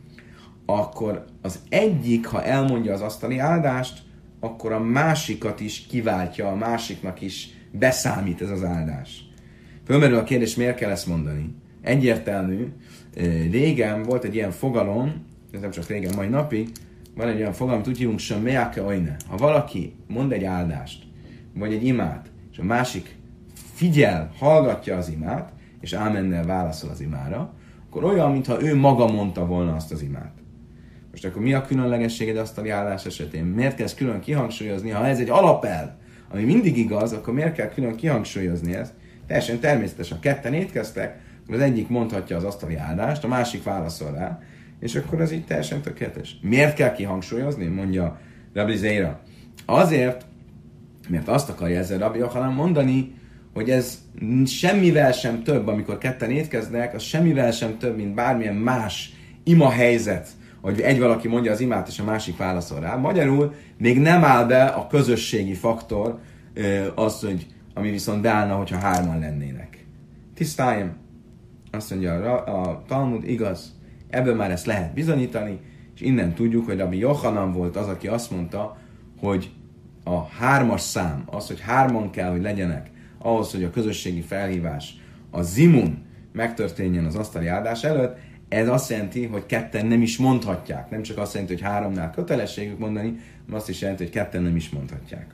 [SPEAKER 1] akkor az egyik, ha elmondja az asztali áldást, akkor a másikat is kiváltja, a másiknak is beszámít ez az áldás. Fölmerül a kérdés, miért kell ezt mondani? Egyértelmű, régen volt egy ilyen fogalom, ez nem csak régen, mai napig, van egy olyan fogalom, úgy hívunk, sem meáke ojne. Ha valaki mond egy áldást, vagy egy imát, és a másik figyel, hallgatja az imát, és ámennel válaszol az imára, akkor olyan, mintha ő maga mondta volna azt az imát. Most akkor mi a különlegességed asztali áldás esetén? Miért kell ezt külön kihangsúlyozni? Ha ez egy alapelv, ami mindig igaz, akkor miért kell külön kihangsúlyozni ezt? Teljesen természetes, ha ketten étkeztek, akkor az egyik mondhatja az asztali áldást, a másik válaszol rá, és akkor ez így teljesen tökéletes. Miért kell kihangsúlyozni? Mondja Rabbi Zéra. Azért, mert azt akarja ezzel Rabbi Yochanan mondani, hogy ez semmivel sem több, amikor ketten étkeznek, az semmivel sem több, mint bármilyen más ima helyzet, hogy egy valaki mondja az imát, és a másik válaszol rá. Magyarul még nem áll be a közösségi faktor, az, hogy ami viszont beállna, hogyha hárman lennének. Tisztáljam. Azt mondja a, a Talmud, igaz, ebből már ezt lehet bizonyítani, és innen tudjuk, hogy Rabbi Yochanan volt az, aki azt mondta, hogy a hármas szám, az, hogy hárman kell, hogy legyenek, ahhoz, hogy a közösségi felhívás, a zimun megtörténjen az asztali áldás előtt, ez azt jelenti, hogy ketten nem is mondhatják. Nem csak azt jelenti, hogy háromnál kötelességük mondani, hanem azt is jelenti, hogy ketten nem is mondhatják.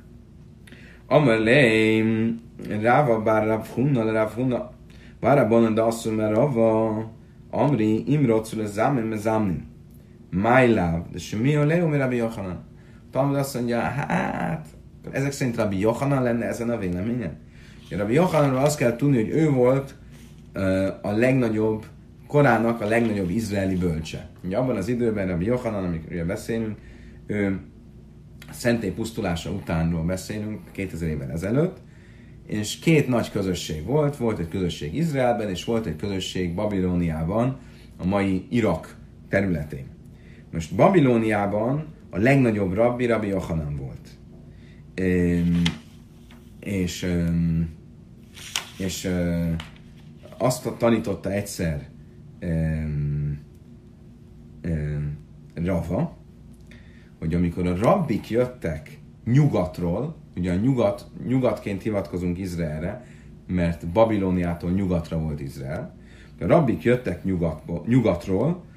[SPEAKER 1] Amelém, Ráva bár Rav Hunna, Rav Hunna, Várabban, de azt mondja, Rava, Amri, Imrocul, Zámim, Zámim, Májláv, de semmi a Leo, mi Rabbi Yochanan. Talmud azt mondja, hát, ezek szerint Rabbi Yochanan lenne ezen a véleményen. Rabbi Yochananról azt kell tudni, hogy ő volt uh, a legnagyobb, korának a legnagyobb izraeli bölcse. Ugye abban az időben Rabbi Yochanan, amikről beszélünk, ő szentély pusztulása utánról beszélünk, kétezer évvel ezelőtt, és két nagy közösség volt, volt egy közösség Izraelben, és volt egy közösség Babilóniában, a mai Irak területén. Most Babilóniában a legnagyobb rabbi Rabbi Yochanan volt. Üm, és üm, és üm, azt tanította egyszer üm, üm, Rava, hogy amikor a rabbik jöttek nyugatról, ugye a nyugat, nyugatként hivatkozunk Izraelre, mert Babilóniától nyugatra volt Izrael, a rabbik jöttek nyugatból, nyugatról,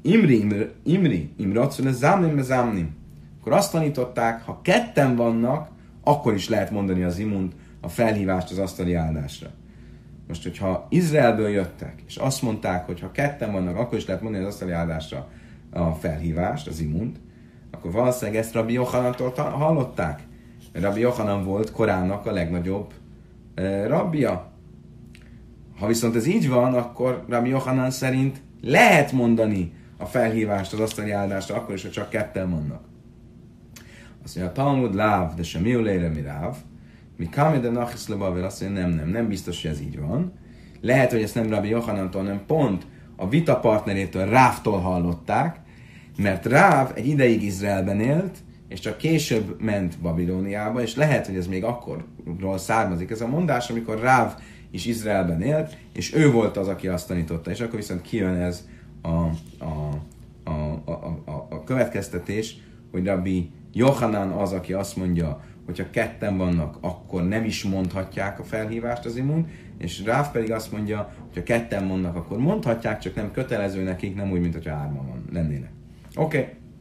[SPEAKER 1] Imri, imri, imri, imracun, zámnim, zámnim. Akkor azt tanították, ha ketten vannak, akkor is lehet mondani az imunt, a felhívást az asztali áldásra. Most, hogyha Izraelből jöttek, és azt mondták, hogy ha ketten vannak, akkor is lehet mondani az asztali áldásra a felhívást, az imunt, akkor valószínűleg ezt Rabbi Jochanantól hallották. Rabbi Jochanan volt korának a legnagyobb e, rabbia. Ha viszont ez így van, akkor Rabbi Jochanan szerint lehet mondani a felhívást az asztali áldásra, akkor is, hogy csak ketten vannak. Azt mondja, a Talmud láv, de sem miulére mi ráv, mi kámi de nachisz lebavel, azt mondja, nem, nem, nem biztos, hogy ez így van. Lehet, hogy ezt nem Rabbi Jochanantól, hanem pont a vita partnerétől, Rávtól hallották, mert Ráv egy ideig Izraelben élt, és csak később ment Babilóniába, és lehet, hogy ez még akkorról származik ez a mondás, amikor Ráv is Izraelben élt, és ő volt az, aki azt tanította, és akkor viszont kijön ez a, a, a, a, a, a következtetés, hogy Rabbi Jochanan az, aki azt mondja, hogyha ketten vannak, akkor nem is mondhatják a felhívást az imun, és Ráv pedig azt mondja, hogyha ketten vannak, akkor mondhatják, csak nem kötelező nekik, nem úgy, mint hogyha hárman van, lennének. Oké.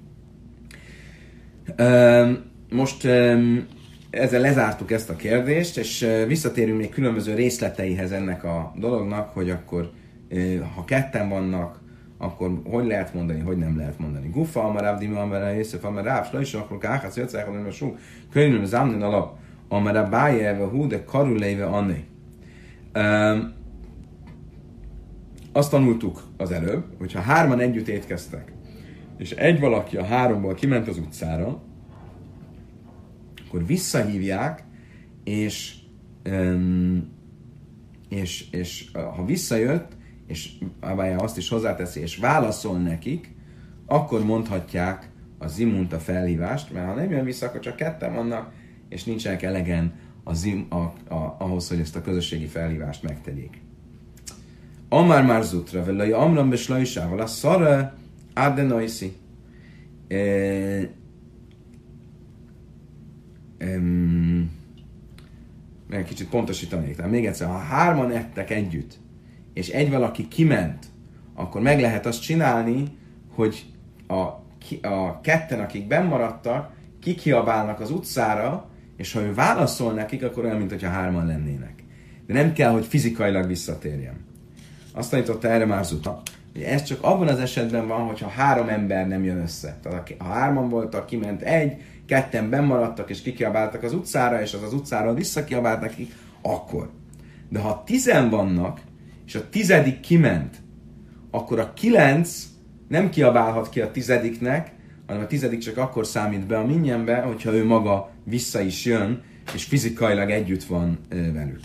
[SPEAKER 1] Okay. Um, most um, ezzel lezártuk ezt a kérdést, és uh, visszatérünk még különböző részleteihez ennek a dolognak, hogy akkor uh, ha ketten vannak, akkor hogy lehet mondani, hogy nem lehet mondani. Gufa, amaráv, dima, amaráv, észef, amaráv, slajs, akkor káhász, jötszák, hogy nem sok, könyvön, zámnin alap, amaráv, bájjelve, hú, de karuléve, anné. Um, azt tanultuk az előbb, hogyha hárman együtt étkeztek, és egy valaki a háromból kiment az utcára, akkor visszahívják, és, um, és, és ha visszajött, és Abája azt is hozzáteszi, és válaszol nekik, akkor mondhatják az imunt, a felhívást, mert ha nem jön vissza, akkor csak ketten vannak, és nincsenek elegen az im, a, a, ahhoz, hogy ezt a közösségi felhívást megtegyék. Amár már zutra, velai amram beslajsával, a szara Adenoisi. Meg kicsit pontosítanék. Tehát még egyszer, ha hárman ettek együtt, és egy valaki kiment, akkor meg lehet azt csinálni, hogy a, a ketten, akik benn maradtak, kikiabálnak az utcára, és ha ő válaszol nekik, akkor olyan, mintha hárman lennének. De nem kell, hogy fizikailag visszatérjen. Azt tanította erre már Zuta. Ez csak abban az esetben van, hogyha három ember nem jön össze. Tehát ha hárman voltak, kiment egy, ketten benn maradtak, és kikiabáltak az utcára, és az az utcáról visszakiabált nekik, akkor. De ha tizen vannak, és a tizedik kiment, akkor a kilenc nem kiabálhat ki a tizediknek, hanem a tizedik csak akkor számít be a minnyenbe, hogyha ő maga vissza is jön, és fizikailag együtt van ö, velük.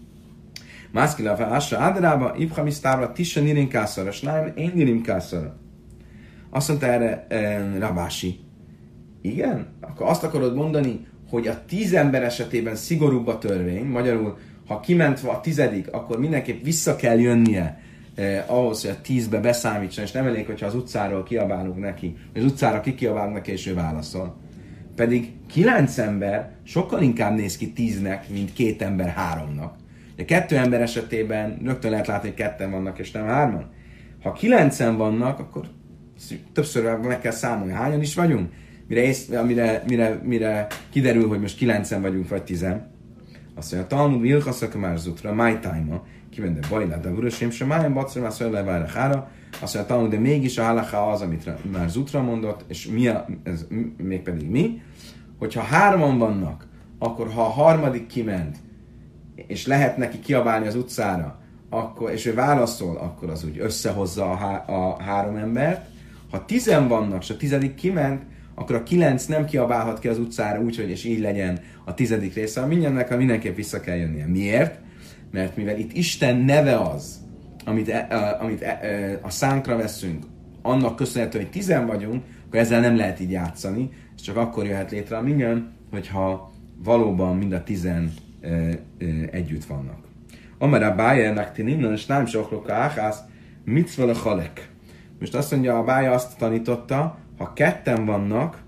[SPEAKER 1] Mászkila felássa ádrába, ibhamisztávra, tissa nirin kászara, snájm, én nirin kászara. Azt mondta erre e, Rabási. Igen? Akkor azt akarod mondani, hogy a tíz ember esetében szigorúbb a törvény, magyarul, ha kiment a tizedik, akkor mindenképp vissza kell jönnie eh, ahhoz, hogy a tízbe beszámítson, és nem elég, hogyha az utcáról kiabálunk neki, az utcára kikiabálunk neki, és ő válaszol. Pedig kilenc ember sokkal inkább néz ki tíznek, mint két ember háromnak. De kettő ember esetében rögtön lehet látni, hogy ketten vannak, és nem hárman. Ha kilencen vannak, akkor többször meg kell számolni, hányan is vagyunk, mire, ész, mire, mire, mire kiderül, hogy most kilencen vagyunk, vagy tizen. Azt mondja, a Talmud Vilchaszak már zutra, my time-a, kivende bajlát, de urasém sem máján, bacra, már szölle várja hára. Azt mondja, a Talmud, de mégis a halaká az, amit már zutra mondott, és mi a, ez mégpedig mi, hogyha hárman vannak, akkor ha a harmadik kiment, és lehet neki kiabálni az utcára, akkor, és ő válaszol, akkor az úgy összehozza a, há- a három embert. Ha tizen vannak, és a tizedik kiment, akkor a kilenc nem kiabálhat ki az utcára úgyhogy, és így legyen a tizedik része. Mindennek mindenképp vissza kell jönnie. Miért? Mert mivel itt Isten neve az, amit, amit a szánkra veszünk, annak köszönhető, hogy tizen vagyunk, akkor ezzel nem lehet így játszani. Ez csak akkor jöhet létre a minyan, hogyha valóban mind a tizen együtt vannak. Amara Bájernek ti innen, és nem soklok a áhász, mit a halek. Most azt mondja, a Bája azt tanította, ha ketten vannak,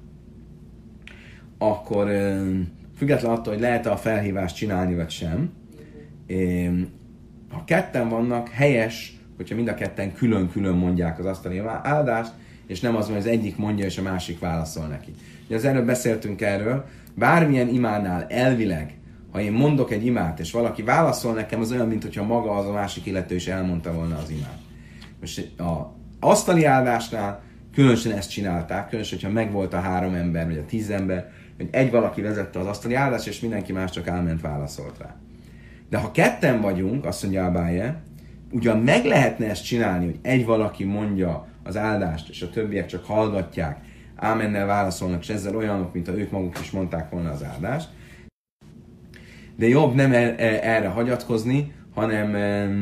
[SPEAKER 1] akkor független attól, hogy lehet-e a felhívást csinálni, vagy sem, ha ketten vannak, helyes, hogyha mind a ketten külön-külön mondják az asztali áldást, és nem az, hogy az egyik mondja, és a másik válaszol neki. Ugye az előbb beszéltünk erről, bármilyen imánál elvileg, ha én mondok egy imát, és valaki válaszol nekem, az olyan, mintha maga az a másik illető is elmondta volna az imát. Most a asztali áldásnál különösen ezt csinálták, különösen, hogyha megvolt a három ember, vagy a tíz ember, hogy egy valaki vezette az asztali áldást, és mindenki más csak elment válaszolt rá. De ha ketten vagyunk, azt mondja Abáje, ugyan meg lehetne ezt csinálni, hogy egy valaki mondja az áldást, és a többiek csak hallgatják, ámennel válaszolnak, és ezzel olyanok, mint ha ők maguk is mondták volna az áldást. De jobb nem erre hagyatkozni, hanem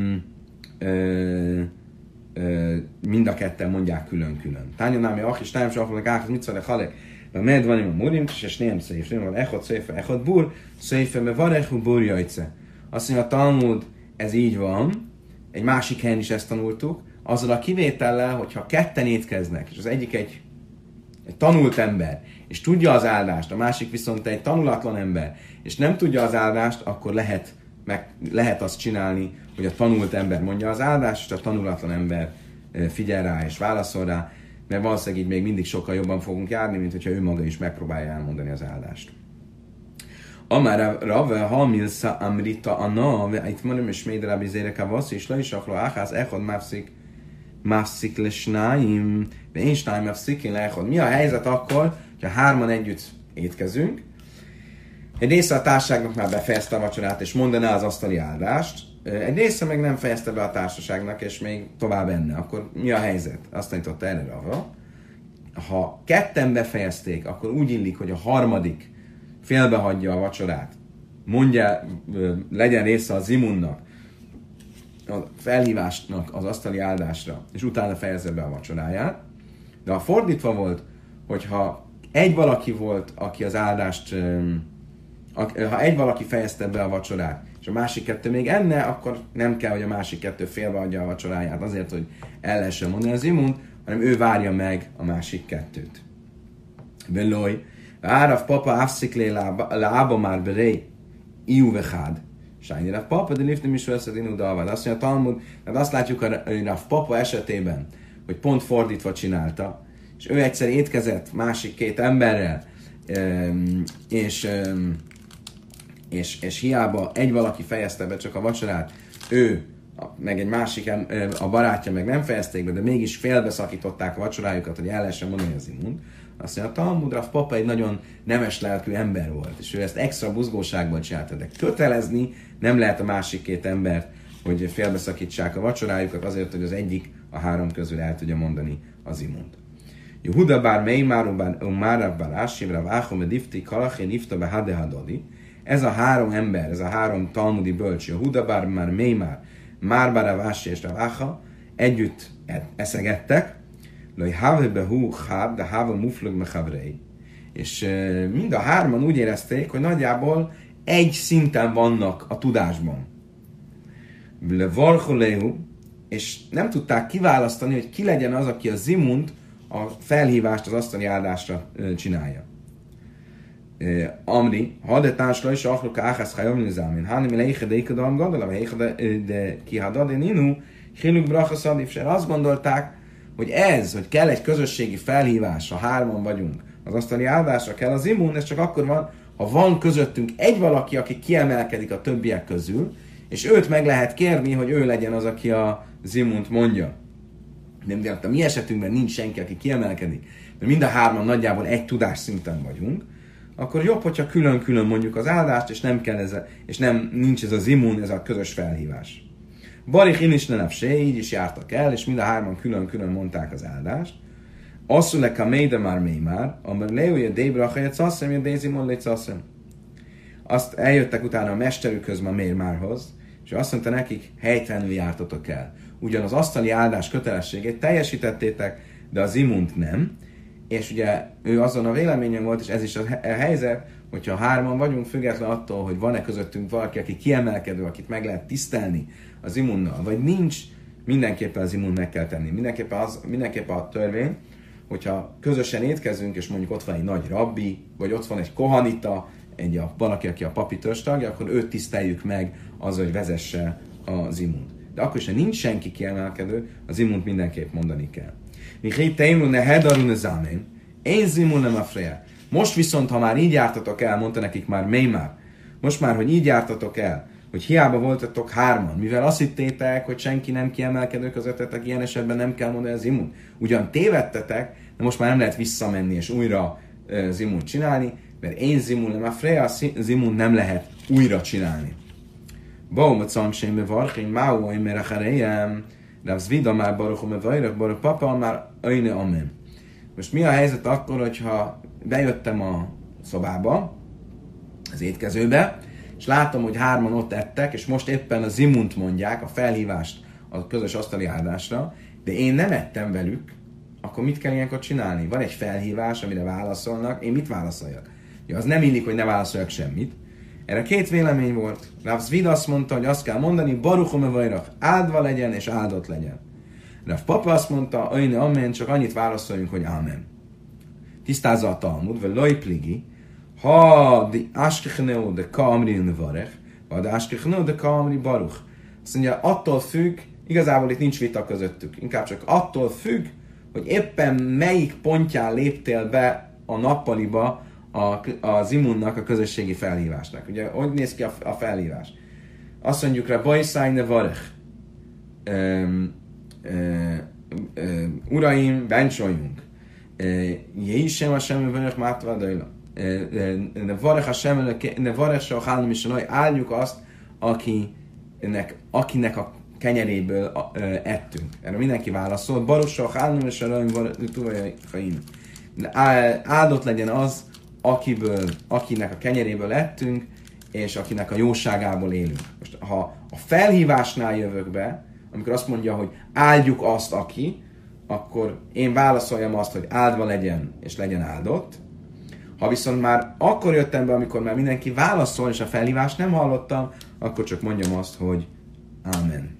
[SPEAKER 1] ö, ö, mind a ketten mondják külön-külön. Tányonámi ach és tájam sarkolnak ához, mit szólek halek, mert med van a murim, és nem széf, nem van echot széfe, echot bur, széfe, mert van echot bur jajce. Azt mondja, a Talmud, ez így van, egy másik helyen is ezt tanultuk, azzal a kivétellel, hogyha ketten étkeznek, és az egyik egy, egy tanult ember, és tudja az áldást, a másik viszont egy tanulatlan ember, és nem tudja az áldást, akkor lehet, meg, lehet azt csinálni, hogy a tanult ember mondja az áldást, és a tanulatlan ember figyel rá és válaszol rá, mert valószínűleg így még mindig sokkal jobban fogunk járni, mint hogyha ő maga is megpróbálja elmondani az áldást. Amár Rave Hamilsa Amrita Anna, itt mondom, és még Rabbi Zéreka Vaszi, és le is aflo áház, echod mávszik, mávszik lesnáim, de én snáim mávszikin leechod. Mi a helyzet akkor, ha hárman együtt étkezünk, egy része a társaságnak már befejezte a vacsorát, és mondaná az asztali áldást, egy része meg nem fejezte be a társaságnak, és még tovább enne. Akkor mi a helyzet? Azt tanította erre Rava. Ha ketten befejezték, akkor úgy illik, hogy a harmadik félbehagyja a vacsorát, mondja, legyen része a zimunnak, a felhívásnak az asztali áldásra, és utána fejezze be a vacsoráját. De ha fordítva volt, hogyha egy valaki volt, aki az áldást, ha egy valaki fejezte be a vacsorát, és a másik kettő még enne, akkor nem kell, hogy a másik kettő félbeadja a vacsoráját azért, hogy el lehessen mondani az imunt, hanem ő várja meg a másik kettőt. Veloj, Árav papa afsziklé lába már beré, iú vehád. Sájni Rav papa, de liftem is veszed inu dalvad. Azt mondja a Talmud, tehát azt látjuk a Rav papa esetében, hogy pont fordítva csinálta, és ő egyszer étkezett másik két emberrel, és, és, és hiába egy valaki fejezte be csak a vacsorát, ő, meg egy másik, a barátja meg nem fejezték be, de mégis félbeszakították a vacsorájukat, hogy el lehessen mondani az imunt. Azt mondja, a Talmud Rav papa egy nagyon nemes lelkű ember volt, és ő ezt extra buzgóságban csinálta, de kötelezni nem lehet a másik két embert, hogy félbeszakítsák a vacsorájukat azért, hogy az egyik a három közül el tudja mondani az imunt. Yehuda bár Meimár Umárav bár Ásiv Rav Ácho medifti kalachén nifta be hadehadodi. Ez a három ember, ez a három talmudi bölcs, Yehuda bár már Meimár, Már bár Rav Ási és Rav Ácha együtt eszegettek, Loj have behu chab, de have muflug mechavrei. És uh, mind a hárman úgy érezték, hogy nagyjából egy szinten vannak a tudásban. Levarcholehu, és nem tudták kiválasztani, hogy ki legyen az, aki a zimunt, a felhívást az asztali áldásra uh, csinálja. Uh, Amri, ha de társla is, ahloka áhász hajom nizámin, hanem leiche de ikadam gadala, vagy heiche de kihadad en inu, hiluk bracha szadifser. Azt gondolták, hogy ez, hogy kell egy közösségi felhívás, ha hárman vagyunk, az asztali áldásra kell az immun, ez csak akkor van, ha van közöttünk egy valaki, aki kiemelkedik a többiek közül, és őt meg lehet kérni, hogy ő legyen az, aki a zimunt mondja. De a mi esetünkben nincs senki, aki kiemelkedik, mert mind a hárman nagyjából egy tudásszinten vagyunk, akkor jobb, hogyha külön-külön mondjuk az áldást, és nem kell ez a, és nem nincs ez az immun, ez a közös felhívás. Barich in is nenapsé, így is jártak el, és mind a hárman külön-külön mondták az áldást. Asszulek a méde már mély már, amely leújja débrachajat szasszem, jön dézimon légy szasszem. Azt eljöttek utána a mesterükhöz ma mér márhoz, és azt mondta nekik, helytelenül jártatok el. Ugyan az asztali áldás kötelességét teljesítettétek, de az imunt nem. És ugye ő azon a véleményen volt, és ez is a helyzet, hogyha hárman vagyunk, független attól, hogy van-e közöttünk valaki, aki kiemelkedő, akit meg lehet tisztelni az immunnal, vagy nincs, mindenképpen az immun meg kell tenni. Mindenképpen, az, mindenképpen a törvény, hogyha közösen étkezünk, és mondjuk ott van egy nagy rabbi, vagy ott van egy kohanita, egy a, valaki, aki a papi törzstagja, akkor őt tiszteljük meg az, hogy vezesse az immunt. de akkor is, ha nincs senki kiemelkedő, az imunt mindenképp mondani kell. Miché teimlu ne hedarun zámén, én zimun nem afreja. Most viszont, ha már így jártatok el, mondta nekik már Mémár, most már, hogy így jártatok el, hogy hiába voltatok hárman, mivel azt hittétek, hogy senki nem kiemelkedő közöttetek, ilyen esetben nem kell mondani az immun. Ugyan tévedtetek, de most már nem lehet visszamenni és újra az immun csinálni, mert én zimun nem a freja, az immun nem lehet újra csinálni. Baum a cancsémbe varkén, máu oly mire herejem, de az vida már baruchom a vajrak, baruch papa, már öjne amen. Most mi a helyzet akkor, hogyha bejöttem a szobába, az étkezőbe, és látom, hogy hárman ott ettek, és most éppen az imunt mondják, a felhívást a közös asztali áldásra, de én nem ettem velük, akkor mit kell ilyenkor csinálni? Van egy felhívás, amire válaszolnak, én mit válaszoljak? Ja, az nem illik, hogy ne válaszoljak semmit. Erre két vélemény volt. Rav Zvid azt mondta, hogy azt kell mondani, baruchom e vajrach, áldva legyen és áldott legyen. Rav Papa azt mondta, öjne amen, csak annyit válaszoljunk, hogy amen. Tisztázza a Talmud, vagy loj pligi, ha de áskechneu de kamri nevarech, vagy de áskechneu de kamri baruch. Azt mondja, attól függ, igazából itt nincs vita közöttük, inkább csak attól függ, hogy éppen melyik pontján léptél be a nappaliba a, az immunnak, a közösségi felhívásnak. Ugye, hogy néz ki a, a felhívás? Azt mondjuk rá, bajszáj nevarech, uraim, bencsoljunk. Jéhisem a semmi vörök mátva dajla. Nevarech a semmi, nevarech se a hálom is a áldjuk azt, akinek, akinek a kenyeréből ettünk. Erre mindenki válaszol. Baruch a hálom és a rajm áldott legyen az, akiből, akinek a kenyeréből ettünk, és akinek a jóságából élünk. Most, ha a felhívásnál jövök be, amikor azt mondja, hogy áldjuk azt, aki, akkor én válaszoljam azt, hogy áldva legyen, és legyen áldott. Ha viszont már akkor jöttem be, amikor már mindenki válaszol, és a felhívást nem hallottam, akkor csak mondjam azt, hogy Amen.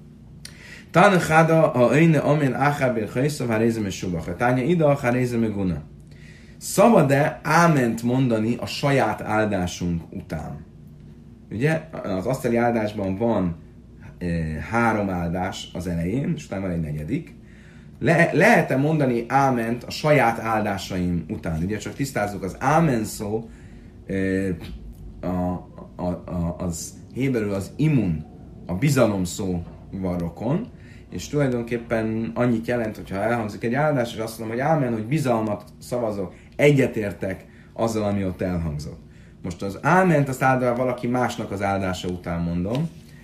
[SPEAKER 1] Tanachada a öjne amen áhábér hajszav hárézem és subach. Tánya ida hárézem guna. Szabad-e áment mondani a saját áldásunk után? Ugye az asztali áldásban van e, három áldás az elején, és utána van egy negyedik. Le, lehet-e mondani áment a saját áldásaim után? Ugye csak tisztázzuk, az ámen szó e, a, a, a, az héberül az imun, a bizalom szó van rokon, és tulajdonképpen annyit jelent, hogyha elhangzik egy áldás, és azt mondom, hogy ámen, hogy bizalmat szavazok, egyetértek azzal, ami ott elhangzott. Most az áment, azt általában valaki másnak az áldása után mondom.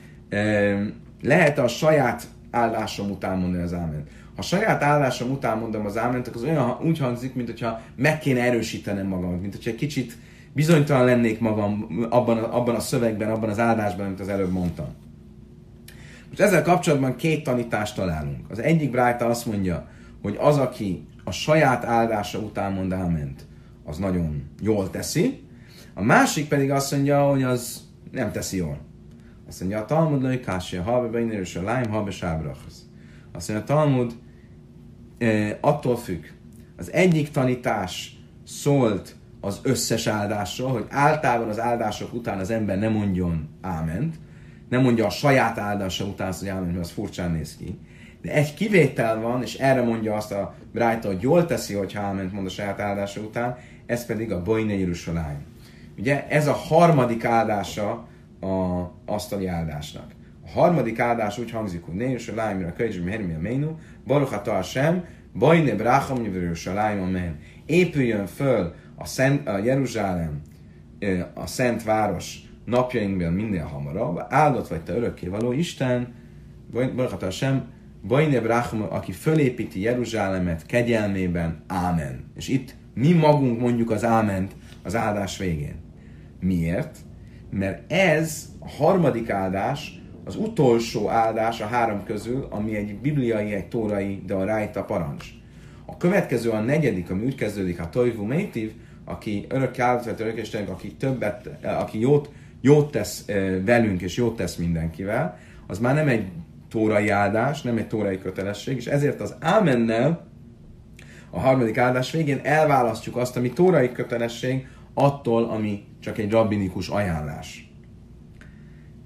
[SPEAKER 1] Lehet-e a saját áldásom után mondani az áment? Ha a saját áldásom után mondom az áment, akkor az olyan úgy hangzik, mint hogyha meg kéne erősítenem magamat, mint hogyha egy kicsit bizonytalan lennék magam abban a, abban a szövegben, abban az áldásban, amit az előbb mondtam. Most ezzel kapcsolatban két tanítást találunk. Az egyik brájta azt mondja, hogy az, aki a saját áldása után mond áment, az nagyon jól teszi. A másik pedig azt mondja, hogy az nem teszi jól. Azt mondja, a Talmud lőj kássia, halbe beinerős a láim, halbe sábrachaz. Azt mondja, a Talmud eh, attól függ. Az egyik tanítás szólt az összes áldásról, hogy általában az áldások után az ember ne mondjon áment, nem mondja a saját áldása után azt, hogy áment, mert az furcsán néz ki. De egy kivétel van, és erre mondja azt a brájta, hogy jól teszi, hogyha áment mond a saját áldása után, ez pedig a Bojne Jeruzsálem. Ugye ez a harmadik áldása az asztali áldásnak. A harmadik áldás úgy hangzik, hogy Ne Jeruzsálemra könyvben hermi a meinu, Baruch atah Hashem, Bojne bracham Jeruzsálem, amen. Épüljön föl a, Szent, a Jeruzsálem, a Szent Város napjainkban minél hamarabb, áldott vagy te örökkévaló Isten, Baruch atah Hashem, Bajne Bracham, aki fölépíti Jeruzsálemet kegyelmében, ámen. És itt mi magunk mondjuk az áment az áldás végén. Miért? Mert ez a harmadik áldás, az utolsó áldás a három közül, ami egy bibliai, egy tórai, de a rájta parancs. A következő a negyedik, ami úgy kezdődik, a Toivu Métiv, aki örökké áldott, vagy örökkéstenek, aki többet, aki jót, jót tesz velünk, és jót tesz mindenkivel, az már nem egy tórai áldás, nem egy tórai kötelesség, és ezért az ámennel a harmadik áldás végén elválasztjuk azt, ami tórai kötelesség, attól, ami csak egy rabbinikus ajánlás.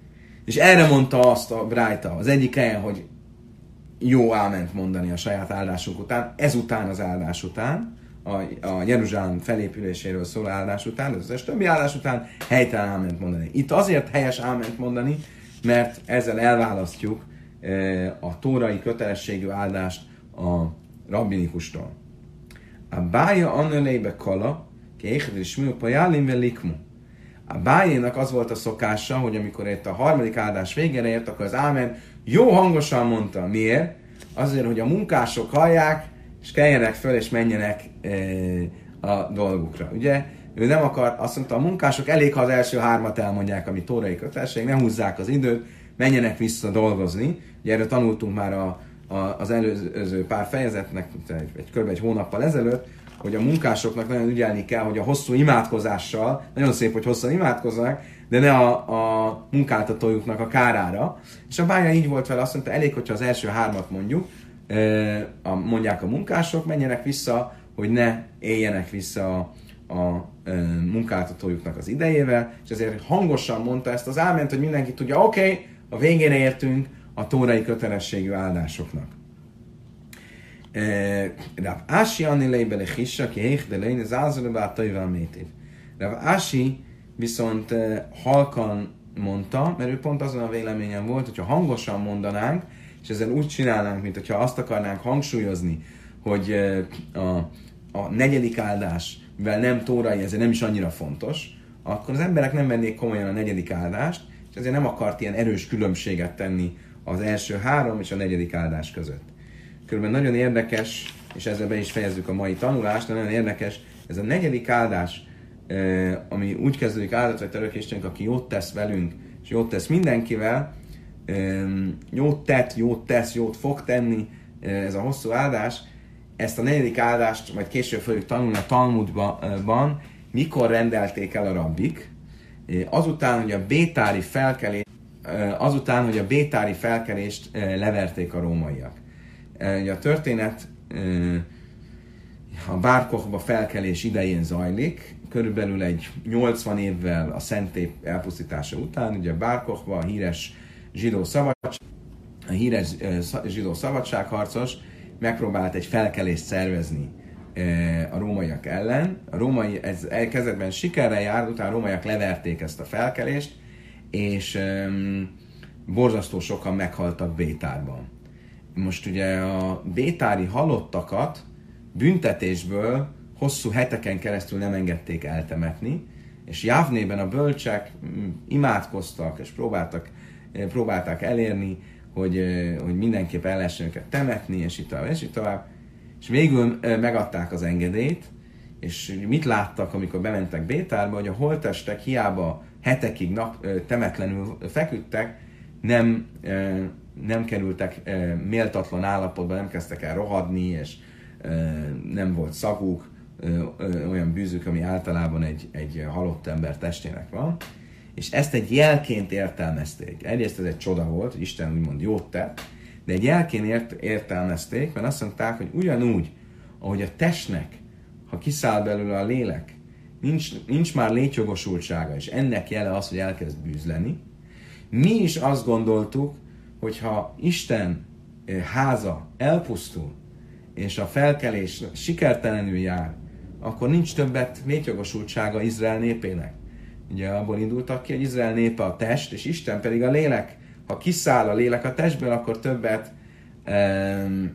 [SPEAKER 1] És erre mondta azt a Brájta az egyik helyen, hogy jó áment mondani a saját áldásunk után, ezután az áldás után, a, a Jeruzsálem felépüléséről szóló áldás után, az összes többi áldás után helytelen áment mondani. Itt azért helyes áment mondani, mert ezzel elválasztjuk e, a tórai kötelességű áldást a rabbinikustól. A bája annölébe kala, kéhedri smilpa jálimve likmu. A bájénak az volt a szokása, hogy amikor itt a harmadik áldás végére ért, akkor az ámen jó hangosan mondta. Miért? Azért, hogy a munkások hallják, és keljenek föl, és menjenek e, a dolgukra. Ugye? Ő nem akar, azt mondta, a munkások elég, ha az első hármat elmondják, ami tórai kötelesség, ne húzzák az időt, menjenek vissza dolgozni. Ugye erről tanultunk már a, a, az előző pár fejezetnek, egy, egy kb. Egy hónappal ezelőtt, hogy a munkásoknak nagyon ügyelni kell, hogy a hosszú imádkozással, nagyon szép, hogy hosszan imádkoznak, de ne a, a munkáltatójuknak a kárára. És a bája így volt vele, azt mondta, elég, hogyha az első hármat mondjuk, mondják a munkások, menjenek vissza, hogy ne éljenek vissza a, a munkáltatójuknak az idejével, és ezért hangosan mondta ezt az áment, hogy mindenki tudja, oké, okay, a végére értünk a tórai kötelességű áldásoknak. Rav Ási annilébele hissa, ki héhdelein, az álzalóba a tajvel métév. Rav Ási viszont halkan mondta, mert ő pont azon a véleményen volt, hogyha hangosan mondanánk, és ezzel úgy csinálnánk, mint hogyha azt akarnánk hangsúlyozni, hogy a, a negyedik áldás, mivel nem tórai, ezért nem is annyira fontos, akkor az emberek nem vennék komolyan a negyedik áldást, és ezért nem akart ilyen erős különbséget tenni az első három és a negyedik áldás között. Körülbelül nagyon érdekes, és ezzel be is fejezzük a mai tanulást, de nagyon érdekes, ez a negyedik áldás, ami úgy kezdődik, áldott vagy te örök Istenünk, aki jót tesz velünk, és jót tesz mindenkivel, jót tett, jót tesz, jót fog tenni, ez a hosszú áldás, ezt a negyedik áldást majd később fogjuk tanulni a Talmudban, mikor rendelték el a rabbik, azután, hogy a bétári felkelést, azután, hogy a bétári felkelést leverték a rómaiak. A történet a Bár Kochba felkelés idején zajlik, körülbelül egy nyolcvan évvel a szentély elpusztítása után, ugye Bár Kochba a híres zsidó szabadság, a híres zsidó szabadságharcos megpróbált egy felkelést szervezni a rómaiak ellen. A római, ez kezdetben sikerrel járt, utána a rómaiak leverték ezt a felkelést, és um, borzasztó sokan meghaltak Bétárban. Most ugye a bétári halottakat büntetésből hosszú heteken keresztül nem engedték eltemetni, és Javnében a bölcsek imádkoztak, és próbáltak, próbálták elérni, hogy, hogy mindenképp el lehessen őket temetni, és így tovább, és így tovább. És végül megadták az engedélyt, és mit láttak, amikor bementek Bétárba, hogy a holttestek hiába hetekig nap, temetlenül feküdtek, nem, nem kerültek méltatlan állapotba, nem kezdtek el rohadni, és nem volt szaguk, olyan bűzük, ami általában egy, egy halott ember testének van. És ezt egy jelként értelmezték. Egyrészt ez egy csoda volt, hogy Isten úgymond jót tett, de egy jelként ért, értelmezték, mert azt mondták, hogy ugyanúgy, ahogy a testnek, ha kiszáll belőle a lélek, nincs, nincs már létjogosultsága, és ennek jele az, hogy elkezd bűzleni, mi is azt gondoltuk, hogy ha Isten háza elpusztul, és a felkelés sikertelenül jár, akkor nincs többet létjogosultsága Izrael népének. Ugye abból indultak ki, hogy Izrael népe a test, és Isten pedig a lélek. Ha kiszáll a lélek a testből, akkor többet um,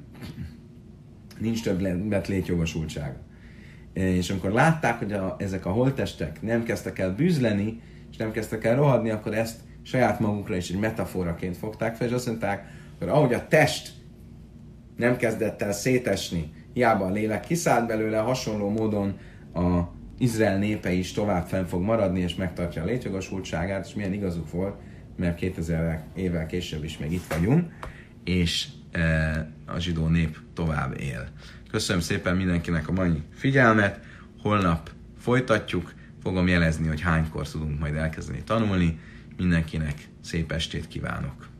[SPEAKER 1] nincs többet létjogosultsága. És amikor látták, hogy a, ezek a holttestek nem kezdtek el bűzleni, és nem kezdtek el rohadni, akkor ezt saját magukra is egy metaforaként fogták fel, és azt mondták, hogy ahogy a test nem kezdett el szétesni, hiába a lélek kiszállt belőle, hasonló módon a Izrael népe is tovább fenn fog maradni, és megtartja a létjogosultságát, és milyen igazuk volt, mert kétezer évvel később is még itt vagyunk, és e, a zsidó nép tovább él. Köszönöm szépen mindenkinek a mai figyelmet, holnap folytatjuk, fogom jelezni, hogy hánykor tudunk majd elkezdeni tanulni, mindenkinek szép estét kívánok!